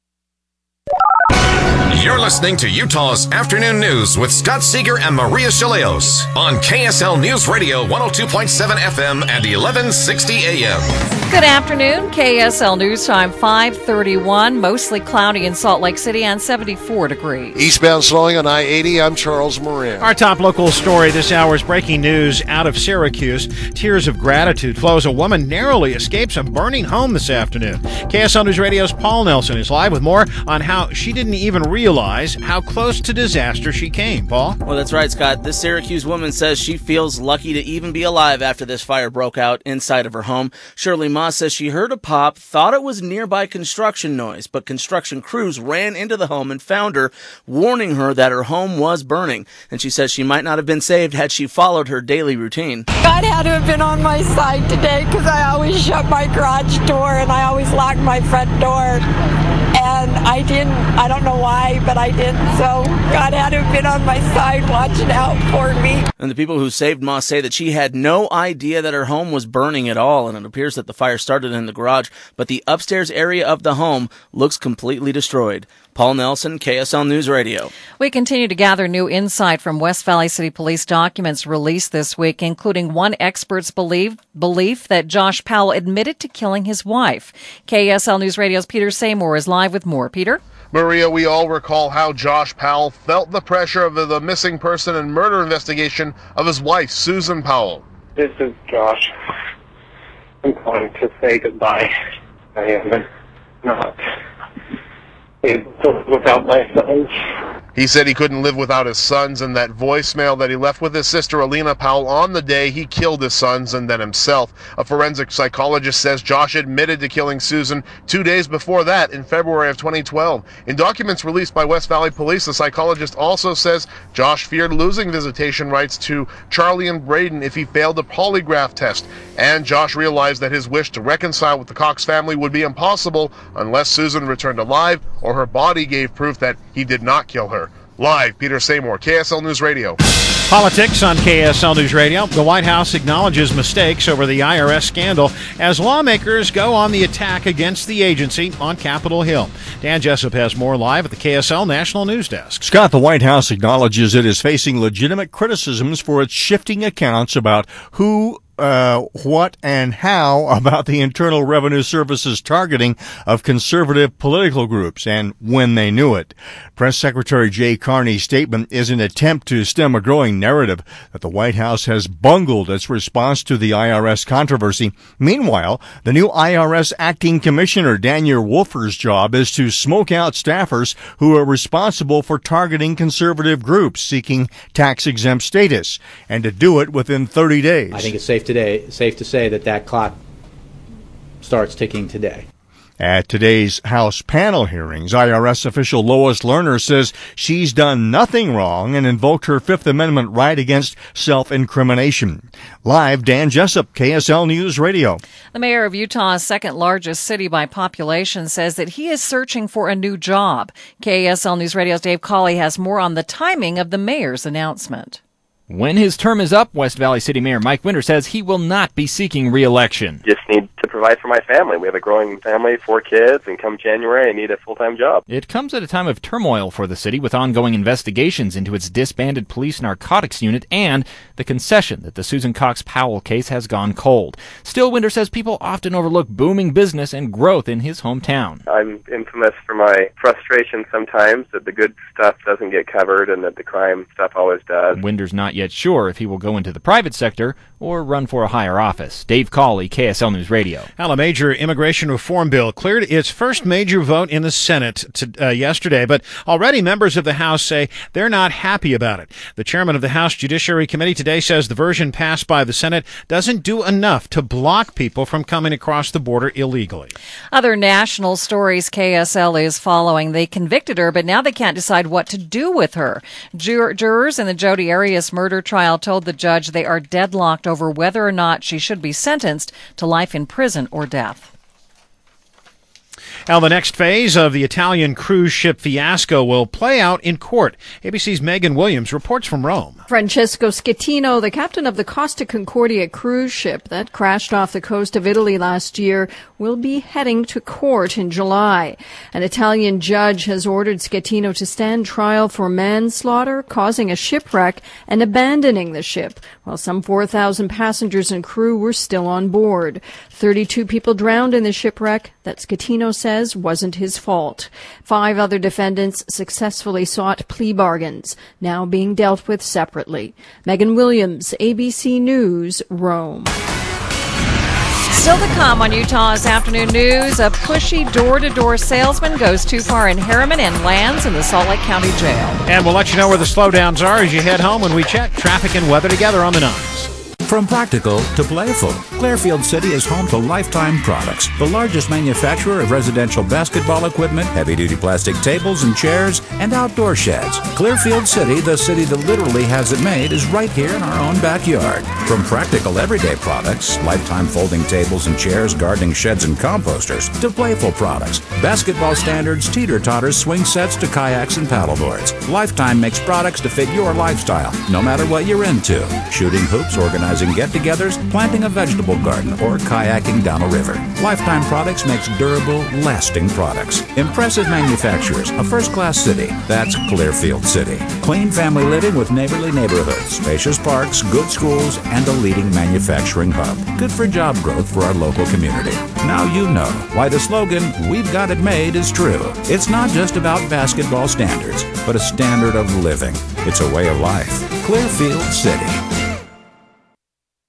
You're listening to Utah's Afternoon News with Scott Seeger and Maria Chaleos on KSL News Radio 102.7 FM and 1160 AM. Good afternoon. KSL News Time 5:31. Mostly cloudy in Salt Lake City and 74 degrees. Eastbound slowing on I-80. I'm Charles Moran. Our top local story this hour is breaking news out of Syracuse. Tears of gratitude flows. A woman narrowly escapes a burning home this afternoon. KSL News Radio's Paul Nelson is live with more on how she didn't even realize how close to disaster she came. Paul? Well, that's right, Scott. This Syracuse woman says she feels lucky to even be alive after this fire broke out inside of her home. Shirley Ma says she heard a pop, thought it was nearby construction noise, but construction crews ran into the home and found her, warning her that her home was burning. And she says she might not have been saved had she followed her daily routine. God had to have been on my side today because I always shut my garage door and I always lock my front door. And I didn't. I don't know why, but I didn't. So God had to have been on my side watching out for me. And the people who saved Ma say that she had no idea that her home was burning at all, and it appears that the fire started in the garage, but the upstairs area of the home looks completely destroyed. Paul Nelson, KSL News Radio. We continue to gather new insight from West Valley City Police documents released this week, including one expert's belief that Josh Powell admitted to killing his wife. KSL News Radio's Peter Seymour is live with more. Peter? Maria, we all recall how Josh Powell felt the pressure of the missing person and murder investigation of his wife, Susan Powell. This is Josh. I'm calling to say goodbye. I am not able to live without my sons. He said he couldn't live without his sons, and that voicemail that he left with his sister Alina Powell on the day he killed his sons and then himself. A forensic psychologist says Josh admitted to killing Susan 2 days before that in February of 2012. In documents released by West Valley Police, the psychologist also says Josh feared losing visitation rights to Charlie and Braden if he failed the polygraph test, and Josh realized that his wish to reconcile with the Cox family would be impossible unless Susan returned alive or her body gave proof that he did not kill her. Live, Peter Seymour, KSL News Radio. Politics on KSL News Radio. The White House acknowledges mistakes over the IRS scandal as lawmakers go on the attack against the agency on Capitol Hill. Dan Jessup has more live at the KSL National News Desk. Scott, the White House acknowledges it is facing legitimate criticisms for its shifting accounts about who, what, and how about the Internal Revenue Service's targeting of conservative political groups and when they knew it. Press Secretary Jay Carney's statement is an attempt to stem a growing narrative that the White House has bungled its response to the IRS controversy. Meanwhile, the new IRS acting commissioner Daniel Wolfer's job is to smoke out staffers who are responsible for targeting conservative groups seeking tax-exempt status, and to do it within 30 days. I think it's safe to say that clock starts ticking today. At today's House panel hearings, IRS official Lois Lerner says she's done nothing wrong and invoked her Fifth Amendment right against self-incrimination. Live, Dan Jessup, KSL News Radio. The mayor of Utah's second largest city by population says that he is searching for a new job. KSL News Radio's Dave Cawley has more on the timing of the mayor's announcement. When his term is up, West Valley City Mayor Mike Winter says he will not be seeking re-election. Just need to provide for my family. We have a growing family, 4 kids, and come January I need a full-time job. It comes at a time of turmoil for the city with ongoing investigations into its disbanded police narcotics unit and the concession that the Susan Cox Powell case has gone cold. Still, Winter says people often overlook booming business and growth in his hometown. I'm infamous for my frustration sometimes that the good stuff doesn't get covered and that the crime stuff always does. Winter's not yet sure if he will go into the private sector or run for a higher office. Dave Cawley, KSL News Radio. Well, a major immigration reform bill cleared its first major vote in the Senate yesterday, but already members of the House say they're not happy about it. The chairman of the House Judiciary Committee today says the version passed by the Senate doesn't do enough to block people from coming across the border illegally. Other national stories KSL is following. They convicted her, but now they can't decide what to do with her. Jurors in the Jodi Arias murder trial told the judge they are deadlocked over whether or not she should be sentenced to life in prison or death. Now, the next phase of the Italian cruise ship fiasco will play out in court. ABC's Megan Williams reports from Rome. Francesco Schettino, the captain of the Costa Concordia cruise ship that crashed off the coast of Italy last year, will be heading to court in July. An Italian judge has ordered Schettino to stand trial for manslaughter, causing a shipwreck, and abandoning the ship, while some 4,000 passengers and crew were still on board. 32 people drowned in the shipwreck that Schettino says wasn't his fault. 5 other defendants successfully sought plea bargains, now being dealt with separately. Megan Williams, ABC News, Rome. Still to come on Utah's Afternoon News, a pushy door-to-door salesman goes too far in Harriman and lands in the Salt Lake County Jail. And we'll let you know where the slowdowns are as you head home when we check traffic and weather together on the 9s. From practical to playful, Clearfield City is home to Lifetime Products, the largest manufacturer of residential basketball equipment, heavy-duty plastic tables and chairs, and outdoor sheds. Clearfield City, the city that literally has it made, is right here in our own backyard. From practical everyday products, Lifetime folding tables and chairs, gardening sheds and composters, to playful products, basketball standards, teeter-totters, swing sets to kayaks and paddleboards. Lifetime makes products to fit your lifestyle, no matter what you're into. Shooting hoops, organizing get-togethers, planting a vegetable garden, or kayaking down a river. Lifetime Products makes durable, lasting products. Impressive manufacturers, a first-class city. That's Clearfield City. Clean family living with neighborly neighborhoods, spacious parks, good schools, and a leading manufacturing hub. Good for job growth for our local community. Now you know why the slogan, "We've got it made," is true. It's not just about basketball standards, but a standard of living. It's a way of life. Clearfield City.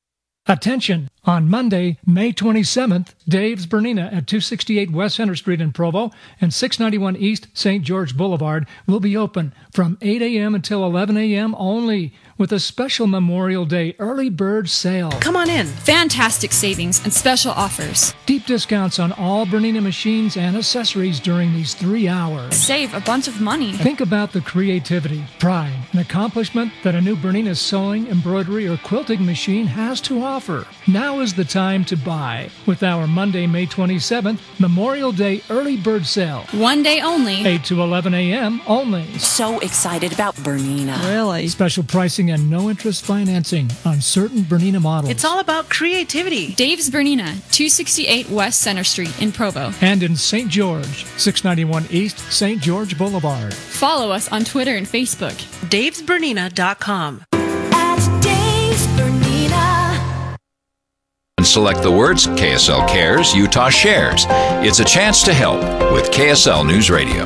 Attention! On Monday, May 27th, Dave's Bernina at 268 West Center Street in Provo and 691 East St. George Boulevard will be open from 8 a.m. until 11 a.m. only with a special Memorial Day early bird sale. Come on in. Fantastic savings and special offers. Deep discounts on all Bernina machines and accessories during these 3 hours. Save a bunch of money. Think about the creativity, pride, and accomplishment that a new Bernina sewing, embroidery, or quilting machine has to offer. Now is the time to buy with our Monday, May 27th, Memorial Day early bird sale. One day only. 8 to 11 a.m. only. So excited about Bernina. Really? Special pricing and no interest financing on certain Bernina models. It's all about creativity. Dave's Bernina, 268 West Center Street in Provo. And in St. George, 691 East St. George Boulevard. Follow us on Twitter and Facebook. Dave'sBernina.com. At Dave's Bernina. And select the words KSL Cares, Utah Shares. It's a chance to help with KSL News Radio.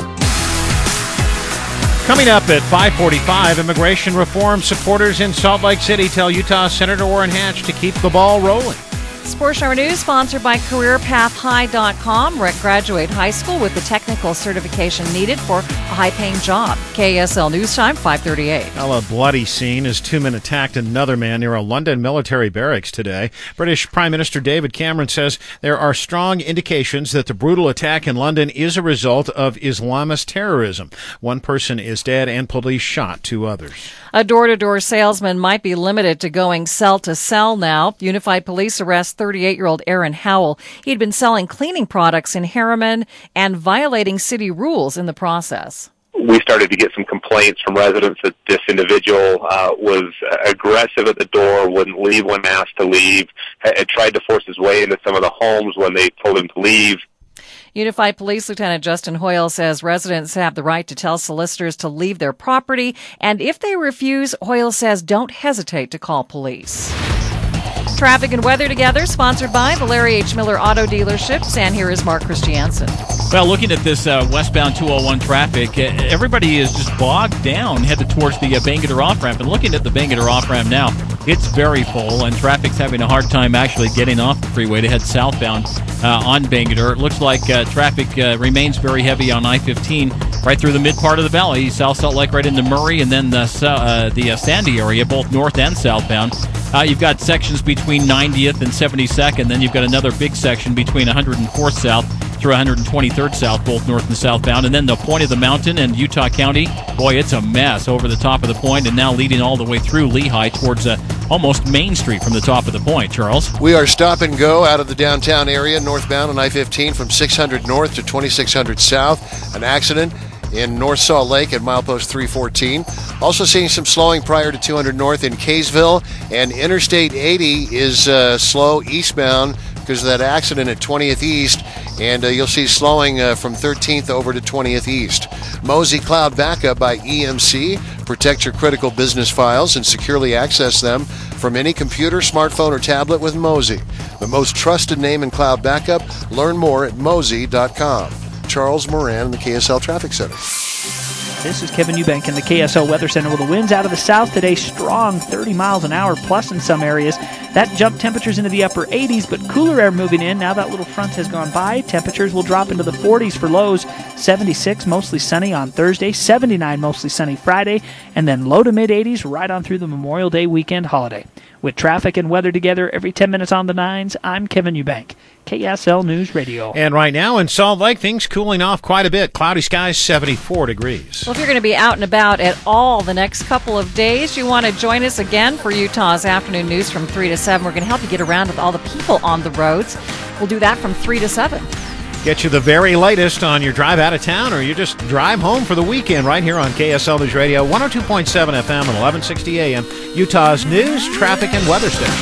Coming up at 5:45, immigration reform supporters in Salt Lake City tell Utah Senator Orrin Hatch to keep the ball rolling. Sports Hour News sponsored by CareerPathHigh.com. Graduate high school with the technical certification needed for a high-paying job. KSL News Time, 5:38. Well, a bloody scene as two men attacked another man near a London military barracks today. British Prime Minister David Cameron says there are strong indications that the brutal attack in London is a result of Islamist terrorism. One person is dead and police shot two others. A door-to-door salesman might be limited to going cell to cell now. Unified Police arrest 38-year-old Aaron Howell. He'd been selling cleaning products in Harriman and violating city rules in the process. We started to get some complaints from residents that this individual was aggressive at the door, wouldn't leave when asked to leave, had tried to force his way into some of the homes when they told him to leave. Unified Police Lieutenant Justin Hoyle says residents have the right to tell solicitors to leave their property, and if they refuse, Hoyle says don't hesitate to call police. Traffic and weather together, sponsored by the Larry H. Miller Auto Dealerships, and here is Mark Christiansen. Well, looking at this westbound 201 traffic, everybody is just bogged down, headed towards the Bangerter off-ramp. And looking at the Bangerter off-ramp now, it's very full, and traffic's having a hard time actually getting off the freeway to head southbound on Bangerter. It looks like traffic remains very heavy on I-15 right through the mid part of the valley, South Salt Lake right into Murray, and then the Sandy area, both north and southbound. You've got sections between 90th and 72nd, then you've got another big section between 104th South through 123rd South, both north and southbound. And then the point of the mountain in Utah County, boy, it's a mess over the top of the point and now leading all the way through Lehigh towards almost Main Street from the top of the point. Charles? We are stop and go out of the downtown area, northbound on I-15 from 600 north to 2600 south. An accident in North Salt Lake at milepost 314. Also seeing some slowing prior to 200 north in Kaysville, and Interstate 80 is slow eastbound because of that accident at 20th East, and you'll see slowing from 13th over to 20th East. Mosey Cloud Backup by EMC. Protect your critical business files and securely access them from any computer, smartphone, or tablet with Mosey, the most trusted name in cloud backup. Learn more at mosey.com. Charles Moran in the KSL Traffic Center. This is Kevin Eubank in the KSL Weather Center. With the winds out of the south today, strong 30 miles an hour plus in some areas. That jumped temperatures into the upper 80s, but cooler air moving in. Now that little front has gone by, temperatures will drop into the 40s for lows. 76 mostly sunny on Thursday, 79 mostly sunny Friday, and then low to mid 80s right on through the Memorial Day weekend holiday. With traffic and weather together every 10 minutes on the 9s, I'm Kevin Eubank, KSL News Radio. And right now in Salt Lake, things cooling off quite a bit. Cloudy skies, 74 degrees. Well, if you're going to be out and about at all the next couple of days, you want to join us again for Utah's Afternoon News from 3 to 7. We're going to help you get around with all the people on the roads. We'll do that from 3 to 7. Get you the very latest on your drive out of town, or you just drive home for the weekend right here on KSL News Radio, 102.7 FM and 1160 AM, Utah's news, traffic, and weather station.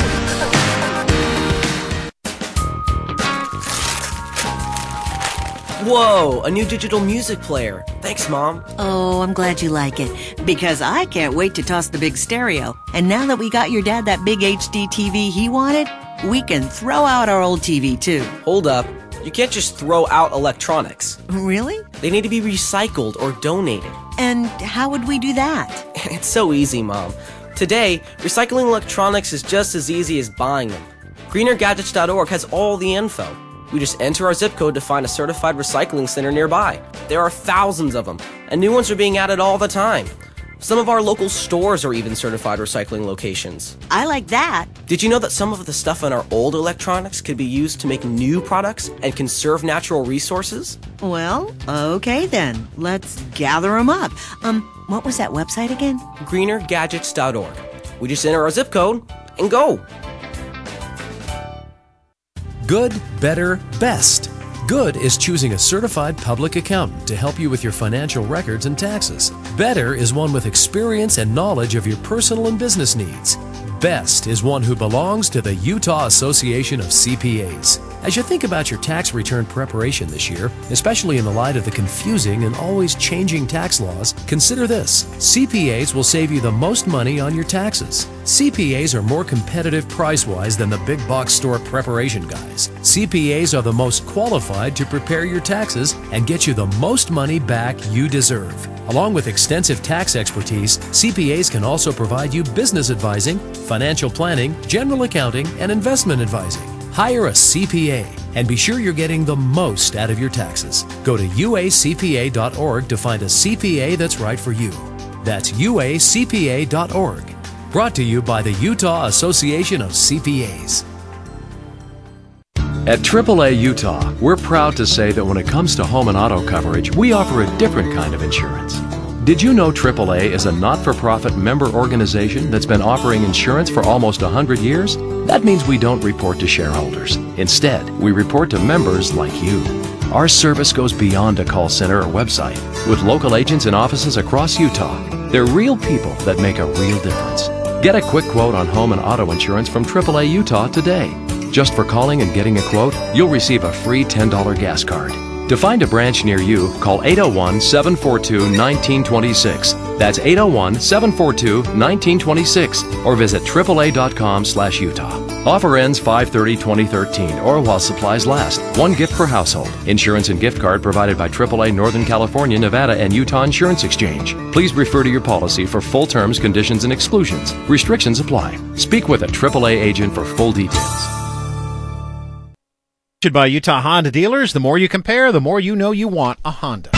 Whoa, a new digital music player. Thanks, Mom. Oh, I'm glad you like it, because I can't wait to toss the big stereo. And now that we got your dad that big HD TV he wanted, we can throw out our old TV, too. Hold up. You can't just throw out electronics. Really? They need to be recycled or donated. And how would we do that? It's so easy, Mom. Today, recycling electronics is just as easy as buying them. GreenerGadgets.org has all the info. We just enter our zip code to find a certified recycling center nearby. There are thousands of them, and new ones are being added all the time. Some of our local stores are even certified recycling locations. I like that. Did you know that some of the stuff in our old electronics could be used to make new products and conserve natural resources? Well, okay then. Let's gather them up. What was that website again? GreenerGadgets.org. We just enter our zip code and go. Good, better, best. Good is choosing a certified public accountant to help you with your financial records and taxes. Better is one with experience and knowledge of your personal and business needs. Best is one who belongs to the Utah Association of CPAs. As you think about your tax return preparation this year, especially in the light of the confusing and always changing tax laws, consider this. CPAs will save you the most money on your taxes. CPAs are more competitive price-wise than the big box store preparation guys. CPAs are the most qualified to prepare your taxes and get you the most money back you deserve. Along with extensive tax expertise, CPAs can also provide you business advising, financial planning, general accounting, and investment advising. Hire a CPA and be sure you're getting the most out of your taxes. Go to uacpa.org to find a CPA that's right for you. That's uacpa.org. Brought to you by the Utah Association of CPAs. At AAA Utah, we're proud to say that when it comes to home and auto coverage, we offer a different kind of insurance. Did you know AAA is a not-for-profit member organization that's been offering insurance for almost 100 years? That means we don't report to shareholders. Instead, we report to members like you. Our service goes beyond a call center or website. With local agents and offices across Utah, they're real people that make a real difference. Get a quick quote on home and auto insurance from AAA Utah today. Just for calling and getting a quote, you'll receive a free $10 gas card. To find a branch near you, call 801-742-1926. That's 801-742-1926 or visit AAA.com/Utah. Offer ends 5/30/2013 or while supplies last. One gift per household. Insurance and gift card provided by AAA Northern California, Nevada, and Utah Insurance Exchange. Please refer to your policy for full terms, conditions, and exclusions. Restrictions apply. Speak with a AAA agent for full details. By Utah Honda dealers, the more you compare, the more you know you want a Honda.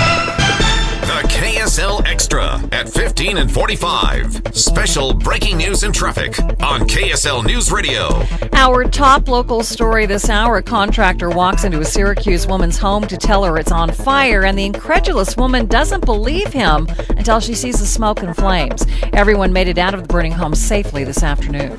The KSL Extra at 15 and 45. Special breaking news and traffic on KSL News Radio. Our top local story this hour, a contractor walks into a Syracuse woman's home to tell her it's on fire, and the incredulous woman doesn't believe him until she sees the smoke and flames. Everyone made it out of the burning home safely this afternoon.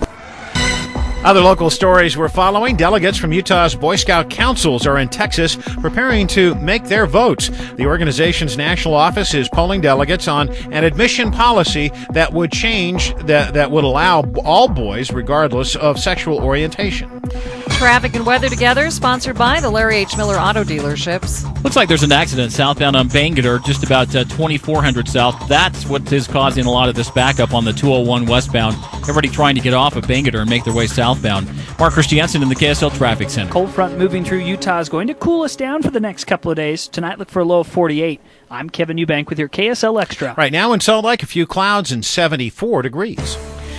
Other local stories we're following. Delegates from Utah's Boy Scout councils are in Texas preparing to make their votes. The organization's national office is polling delegates on an admission policy that would change, that would allow all boys regardless of sexual orientation. Traffic and weather together, sponsored by the Larry H. Miller Auto Dealerships. Looks like there's an accident southbound on Bangerter, just about 2400 south. That's what is causing a lot of this backup on the 201 westbound. Everybody trying to get off of Bangerter and make their way southbound. Mark Christiansen in the KSL Traffic Center. Cold front moving through Utah is going to cool us down for the next couple of days. Tonight, look for a low of 48. I'm Kevin Eubank with your KSL Extra. Right now in Salt Lake, a few clouds and 74 degrees.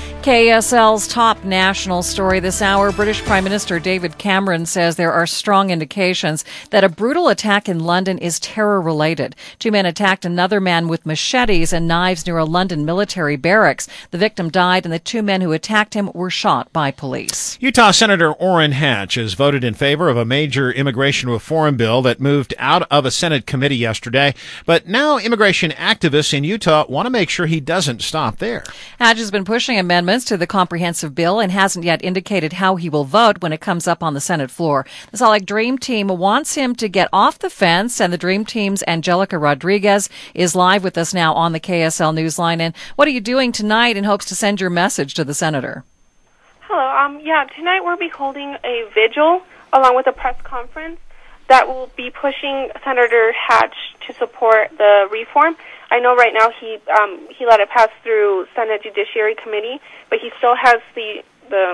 KSL's top national story this hour. British Prime Minister David Cameron says there are strong indications that a brutal attack in London is terror-related. Two men attacked another man with machetes and knives near a London military barracks. The victim died, and the two men who attacked him were shot by police. Utah Senator Orrin Hatch has voted in favor of a major immigration reform bill that moved out of a Senate committee yesterday. But now immigration activists in Utah want to make sure he doesn't stop there. Hatch has been pushing amendments to the comprehensive bill and hasn't yet indicated how he will vote when it comes up on the Senate floor. The Salt Lake Dream Team wants him to get off the fence, and the Dream Team's Angelica Rodriguez is live with us now on the KSL Newsline. And what are you doing tonight in hopes to send your message to the senator? Hello. Tonight we'll be holding a vigil along with a press conference that will be pushing Senator Hatch to support the reform. I know right now he let it pass through Senate Judiciary Committee, but he still has the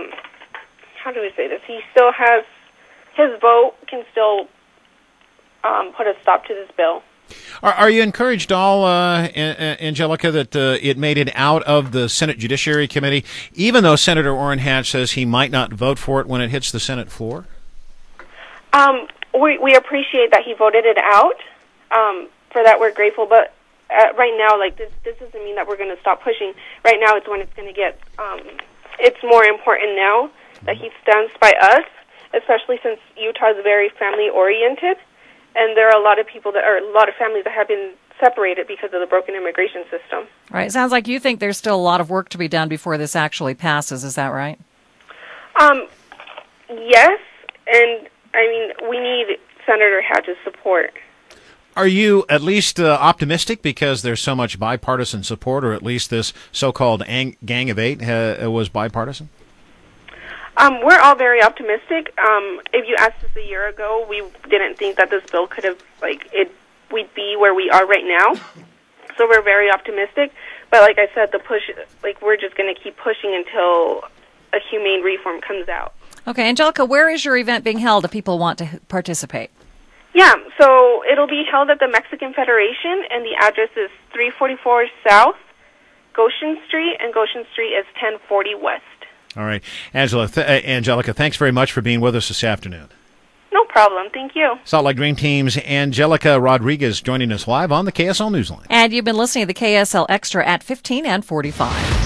how do we say this? He still has his vote can still put a stop to this bill. Are you encouraged all, Angelica, that it made it out of the Senate Judiciary Committee, even though Senator Orrin Hatch says he might not vote for it when it hits the Senate floor? We appreciate that he voted it out. For that, we're grateful. But right now, like this doesn't mean that we're going to stop pushing. Right now, it's when it's going to get. It's more important now that he stands by us, especially since Utah is very family oriented. And there are a lot of families that have been separated because of the broken immigration system. Right. It sounds like you think there's still a lot of work to be done before this actually passes. Is that right? Yes, and I mean we need Senator Hatch's support. Are you at least optimistic because there's so much bipartisan support, or at least this so-called Gang of Eight was bipartisan? We're all very optimistic. If you asked us a year ago, we didn't think that this bill could have, we'd be where we are right now. So we're very optimistic. But like I said, the push, we're just going to keep pushing until a humane reform comes out. Okay, Angelica, where is your event being held if people want to participate? Yeah, so it'll be held at the Mexican Federation, and the address is 344 South Goshen Street, and Goshen Street is 1040 West. All right. Angelica, thanks very much for being with us this afternoon. No problem. Thank you. Salt Lake Dream Team's Angelica Rodriguez joining us live on the KSL Newsline. And you've been listening to the KSL Extra at 15 and 45.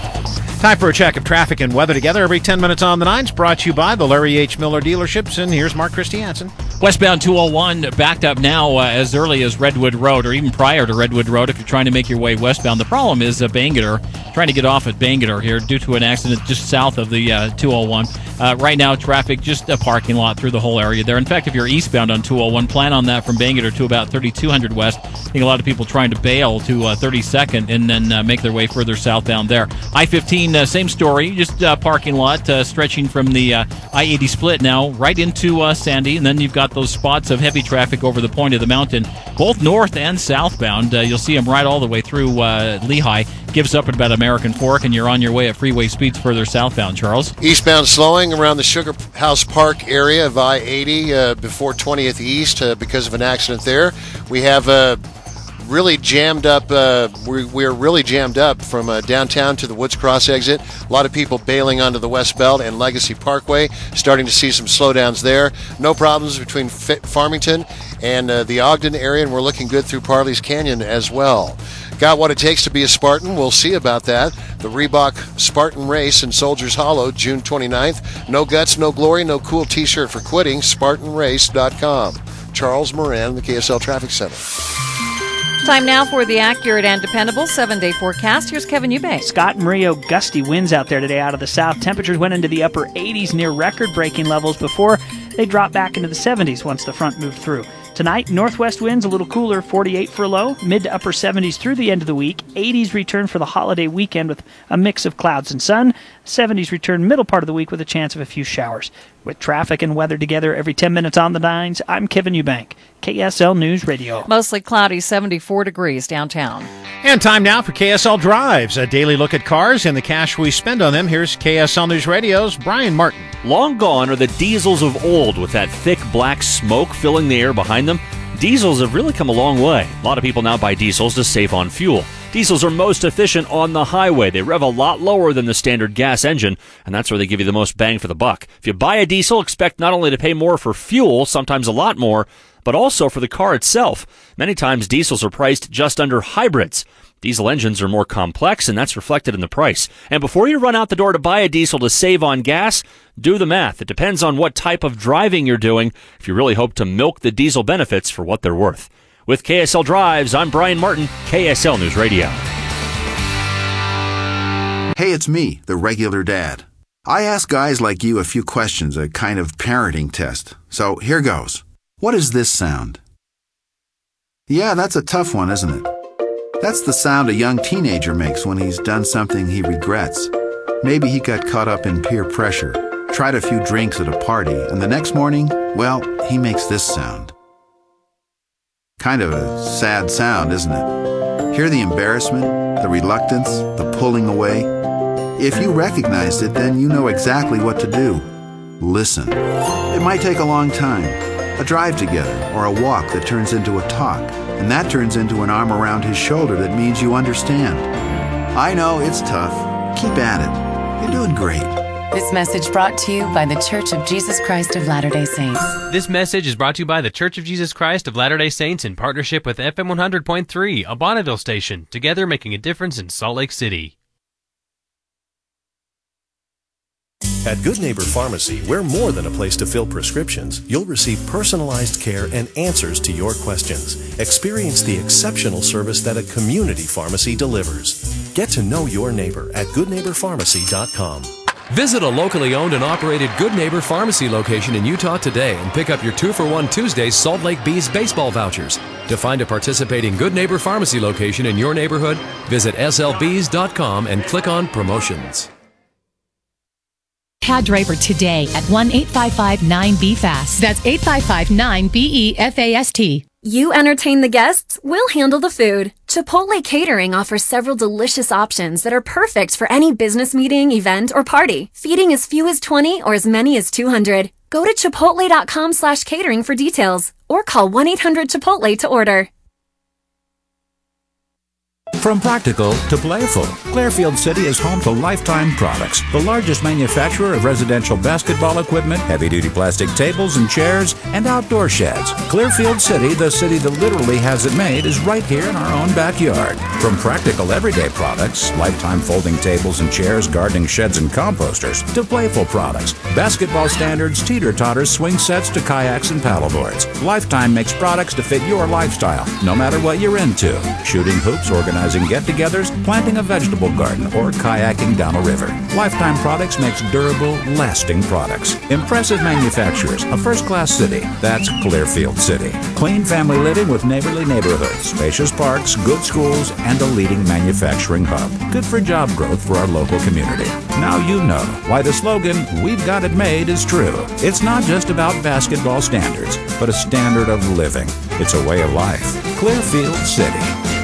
Time for a check of traffic and weather together every 10 minutes on the 9s, brought to you by the Larry H. Miller dealerships. And here's Mark Christiansen. Westbound 201 backed up now as early as Redwood Road, or even prior to Redwood Road if you're trying to make your way westbound. The problem is Bangerter, trying to get off at Bangerter here due to an accident just south of the 201. Right now, traffic, just a parking lot through the whole area there. In fact, if you're eastbound on 201, plan on that from Bangerter to about 3200 West. I think a lot of people trying to bail to 32nd and then make their way further southbound there. I-15, same story, just parking lot stretching from the I-80 split now right into Sandy, and then you've got those spots of heavy traffic over the point of the mountain, both north and southbound. You'll see them right all the way through Lehigh. Gives up at about American Fork, and you're on your way at freeway speeds further southbound, Charles. Eastbound slowing around the Sugar House Park area of I-80 before 20th East because of an accident there. We have really jammed up. We're really jammed up from downtown to the Woods Cross exit. A lot of people bailing onto the West Belt and Legacy Parkway. Starting to see some slowdowns there. No problems between Farmington and the Ogden area, and we're looking good through Parley's Canyon as well. Got what it takes to be a Spartan? We'll see about that. The Reebok Spartan Race in Soldiers Hollow, June 29th. No guts, no glory, no cool t-shirt for quitting. SpartanRace.com. Charles Moran, the KSL Traffic Center. Time now for the accurate and dependable 7-day forecast. Here's Kevin Eubank. Scott and Rio, gusty winds out there today out of the south. Temperatures went into the upper 80s near record-breaking levels before they dropped back into the 70s once the front moved through. Tonight, northwest winds a little cooler, 48 for a low, mid to upper 70s through the end of the week. 80s return for the holiday weekend with a mix of clouds and sun. 70s return middle part of the week with a chance of a few showers. With traffic and weather together every 10 minutes on the 9s, I'm Kevin Eubank, KSL News Radio. Mostly cloudy, 74 degrees downtown. And time now for KSL Drives, a daily look at cars and the cash we spend on them. Here's KSL News Radio's Brian Martin. Long gone are the diesels of old with that thick black smoke filling the air behind them. Diesels have really come a long way. A lot of people now buy diesels to save on fuel. Diesels are most efficient on the highway. They rev a lot lower than the standard gas engine, and that's where they give you the most bang for the buck. If you buy a diesel, expect not only to pay more for fuel, sometimes a lot more, but also for the car itself. Many times diesels are priced just under hybrids. Diesel engines are more complex, and that's reflected in the price. And before you run out the door to buy a diesel to save on gas, do the math. It depends on what type of driving you're doing if you really hope to milk the diesel benefits for what they're worth. With KSL Drives, I'm Brian Martin, KSL News Radio. Hey, it's me, the regular dad. I ask guys like you a few questions, a kind of parenting test. So here goes. What is this sound? Yeah, that's a tough one, isn't it? That's the sound a young teenager makes when he's done something he regrets. Maybe he got caught up in peer pressure, tried a few drinks at a party, and the next morning, well, he makes this sound. Kind of a sad sound, isn't it? Hear the embarrassment, the reluctance, the pulling away. If you recognized it, then you know exactly what to do. Listen. It might take a long time. A drive together, or a walk that turns into a talk, and that turns into an arm around his shoulder that means you understand. I know it's tough. Keep at it. You're doing great. This message brought to you by the Church of Jesus Christ of Latter-day Saints. This message is brought to you by the Church of Jesus Christ of Latter-day Saints in partnership with FM 100.3, a Bonneville station, together making a difference in Salt Lake City. At Good Neighbor Pharmacy, we're more than a place to fill prescriptions. You'll receive personalized care and answers to your questions. Experience the exceptional service that a community pharmacy delivers. Get to know your neighbor at goodneighborpharmacy.com. Visit a locally owned and operated Good Neighbor Pharmacy location in Utah today and pick up your 2-for-1 Tuesday Salt Lake Bees baseball vouchers. To find a participating Good Neighbor Pharmacy location in your neighborhood, visit slbees.com and click on Promotions. Tad Draper today at 1-855-9BFAST. That's 855-9BEFAST. You entertain the guests, we'll handle the food. Chipotle Catering offers several delicious options that are perfect for any business meeting, event, or party. Feeding as few as 20 or as many as 200. Go to chipotle.com/catering for details or call 1-800-CHIPOTLE to order. From practical to playful, Clearfield City is home to Lifetime Products, the largest manufacturer of residential basketball equipment, heavy-duty plastic tables and chairs, and outdoor sheds. Clearfield City, the city that literally has it made, is right here in our own backyard. From practical everyday products, Lifetime folding tables and chairs, gardening sheds and composters, to playful products, basketball standards, teeter-totters, swing sets to kayaks and paddleboards. Lifetime makes products to fit your lifestyle, no matter what you're into. Shooting hoops, organizing get-togethers, planting a vegetable garden, or kayaking down a river. Lifetime Products makes durable, lasting products. Impressive manufacturers, a first-class city. That's Clearfield City. Clean family living with neighborly neighborhoods, spacious parks, good schools, and a leading manufacturing hub. Good for job growth for our local community. Now you know why the slogan, "We've got it made," is true. It's not just about basketball standards, but a standard of living. It's a way of life. Clearfield City.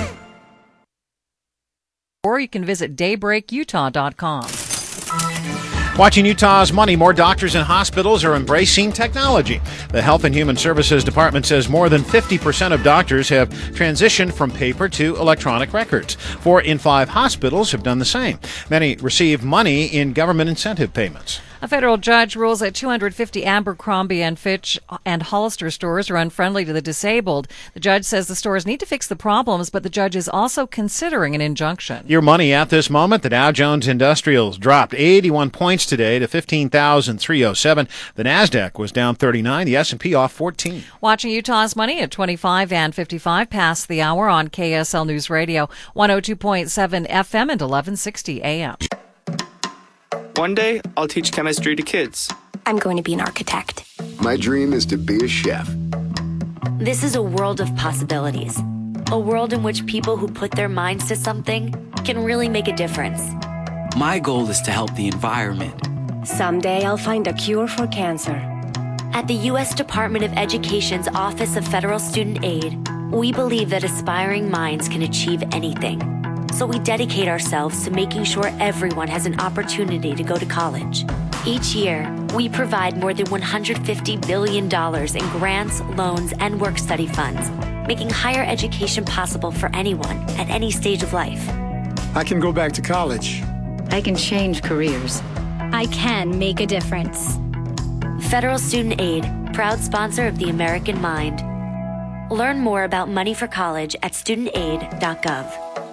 Or you can visit daybreakutah.com. Watching Utah's money, more doctors and hospitals are embracing technology. The Health and Human Services Department says more than 50% of doctors have transitioned from paper to electronic records. 4 in 5 hospitals have done the same. Many receive money in government incentive payments. A federal judge rules that 250 Abercrombie & Fitch and Hollister stores are unfriendly to the disabled. The judge says the stores need to fix the problems, but the judge is also considering an injunction. Your money at this moment, the Dow Jones Industrials dropped 81 points today to 15,307. The NASDAQ was down 39, the S&P off 14. Watching Utah's money at 25 and 55 past the hour on KSL News Radio, 102.7 FM and 1160 AM. One day, I'll teach chemistry to kids. I'm going to be an architect. My dream is to be a chef. This is a world of possibilities. A world in which people who put their minds to something can really make a difference. My goal is to help the environment. Someday I'll find a cure for cancer. At the U.S. Department of Education's Office of Federal Student Aid, we believe that aspiring minds can achieve anything. So we dedicate ourselves to making sure everyone has an opportunity to go to college. Each year, we provide more than $150 billion in grants, loans, and work-study funds, making higher education possible for anyone at any stage of life. I can go back to college. I can change careers. I can make a difference. Federal Student Aid, proud sponsor of the American Mind. Learn more about money for college at studentaid.gov.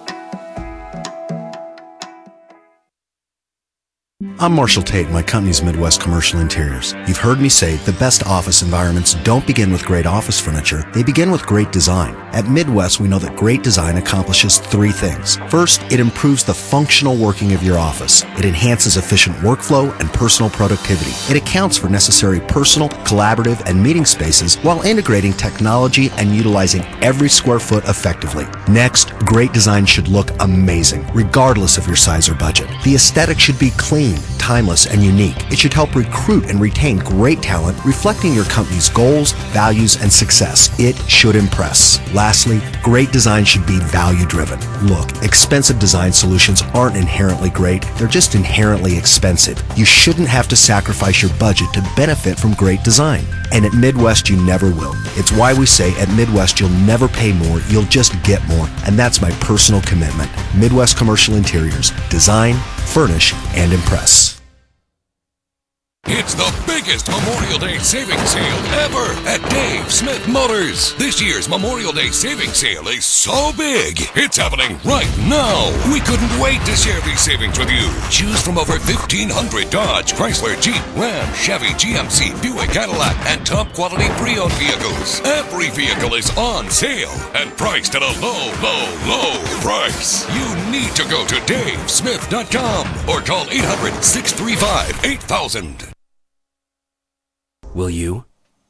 I'm Marshall Tate, my company's Midwest Commercial Interiors. You've heard me say the best office environments don't begin with great office furniture, they begin with great design. At Midwest, we know that great design accomplishes 3 things. First, it improves the functional working of your office. It enhances efficient workflow and personal productivity. It accounts for necessary personal, collaborative, and meeting spaces while integrating technology and utilizing every square foot effectively. Next, great design should look amazing, regardless of your size or budget. The aesthetic should be clean, timeless, and unique. It should help recruit and retain great talent, reflecting your company's goals, values, and success. It should impress. Lastly, great design should be value-driven. Look, expensive design solutions aren't inherently great, they're just inherently expensive. You shouldn't have to sacrifice your budget to benefit from great design. And at Midwest, you never will. It's why we say at Midwest, you'll never pay more, you'll just get more. And that's my personal commitment. Midwest Commercial Interiors. Design, furnish, and impress. It's the biggest Memorial Day savings sale ever at Dave Smith Motors. This year's Memorial Day savings sale is so big, it's happening right now. We couldn't wait to share these savings with you. Choose from over 1,500 Dodge, Chrysler, Jeep, Ram, Chevy, GMC, Buick, Cadillac, and top quality pre-owned vehicles. Every vehicle is on sale and priced at a low, low, low price. You need to go to davesmith.com or call 800-635-8000. Will you?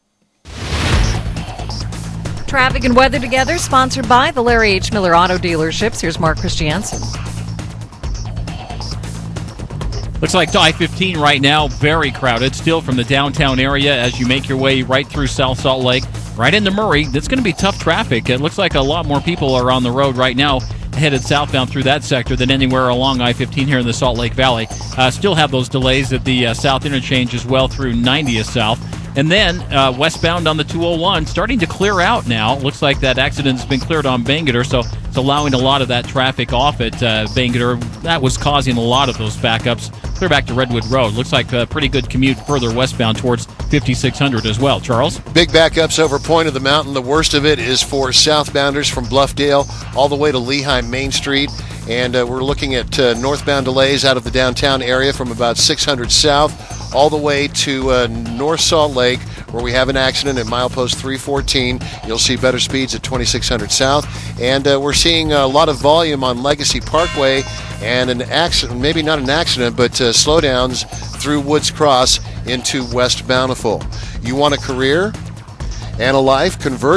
Traffic and weather together, sponsored by the Larry H. Miller Auto Dealerships. Here's Mark Christiansen. Looks like I-15 right now, very crowded, still from the downtown area as you make your way right through South Salt Lake, right into Murray. That's going to be tough traffic. It looks like a lot more people are on the road right now, headed southbound through that sector than anywhere along I-15 here in the Salt Lake Valley. Still have those delays at the south interchange as well through 90th South. And then westbound on the 201 starting to clear out now. Looks like that accident has been cleared on Bangerter, so it's allowing a lot of that traffic off at Bangerter. That was causing a lot of those backups. Clear back to Redwood Road. Looks like a pretty good commute further westbound towards 5600 as well. Charles? Big backups over Point of the Mountain. The worst of it is for southbounders from Bluffdale all the way to Lehigh Main Street. And we're looking at northbound delays out of the downtown area from about 600 south all the way to North Salt Lake, where we have an accident at milepost 314. You'll see better speeds at 2600 south. And we're seeing a lot of volume on Legacy Parkway and an accident, maybe not an accident, but slowdowns through Woods Cross into West Bountiful. You want a career and a life? Convert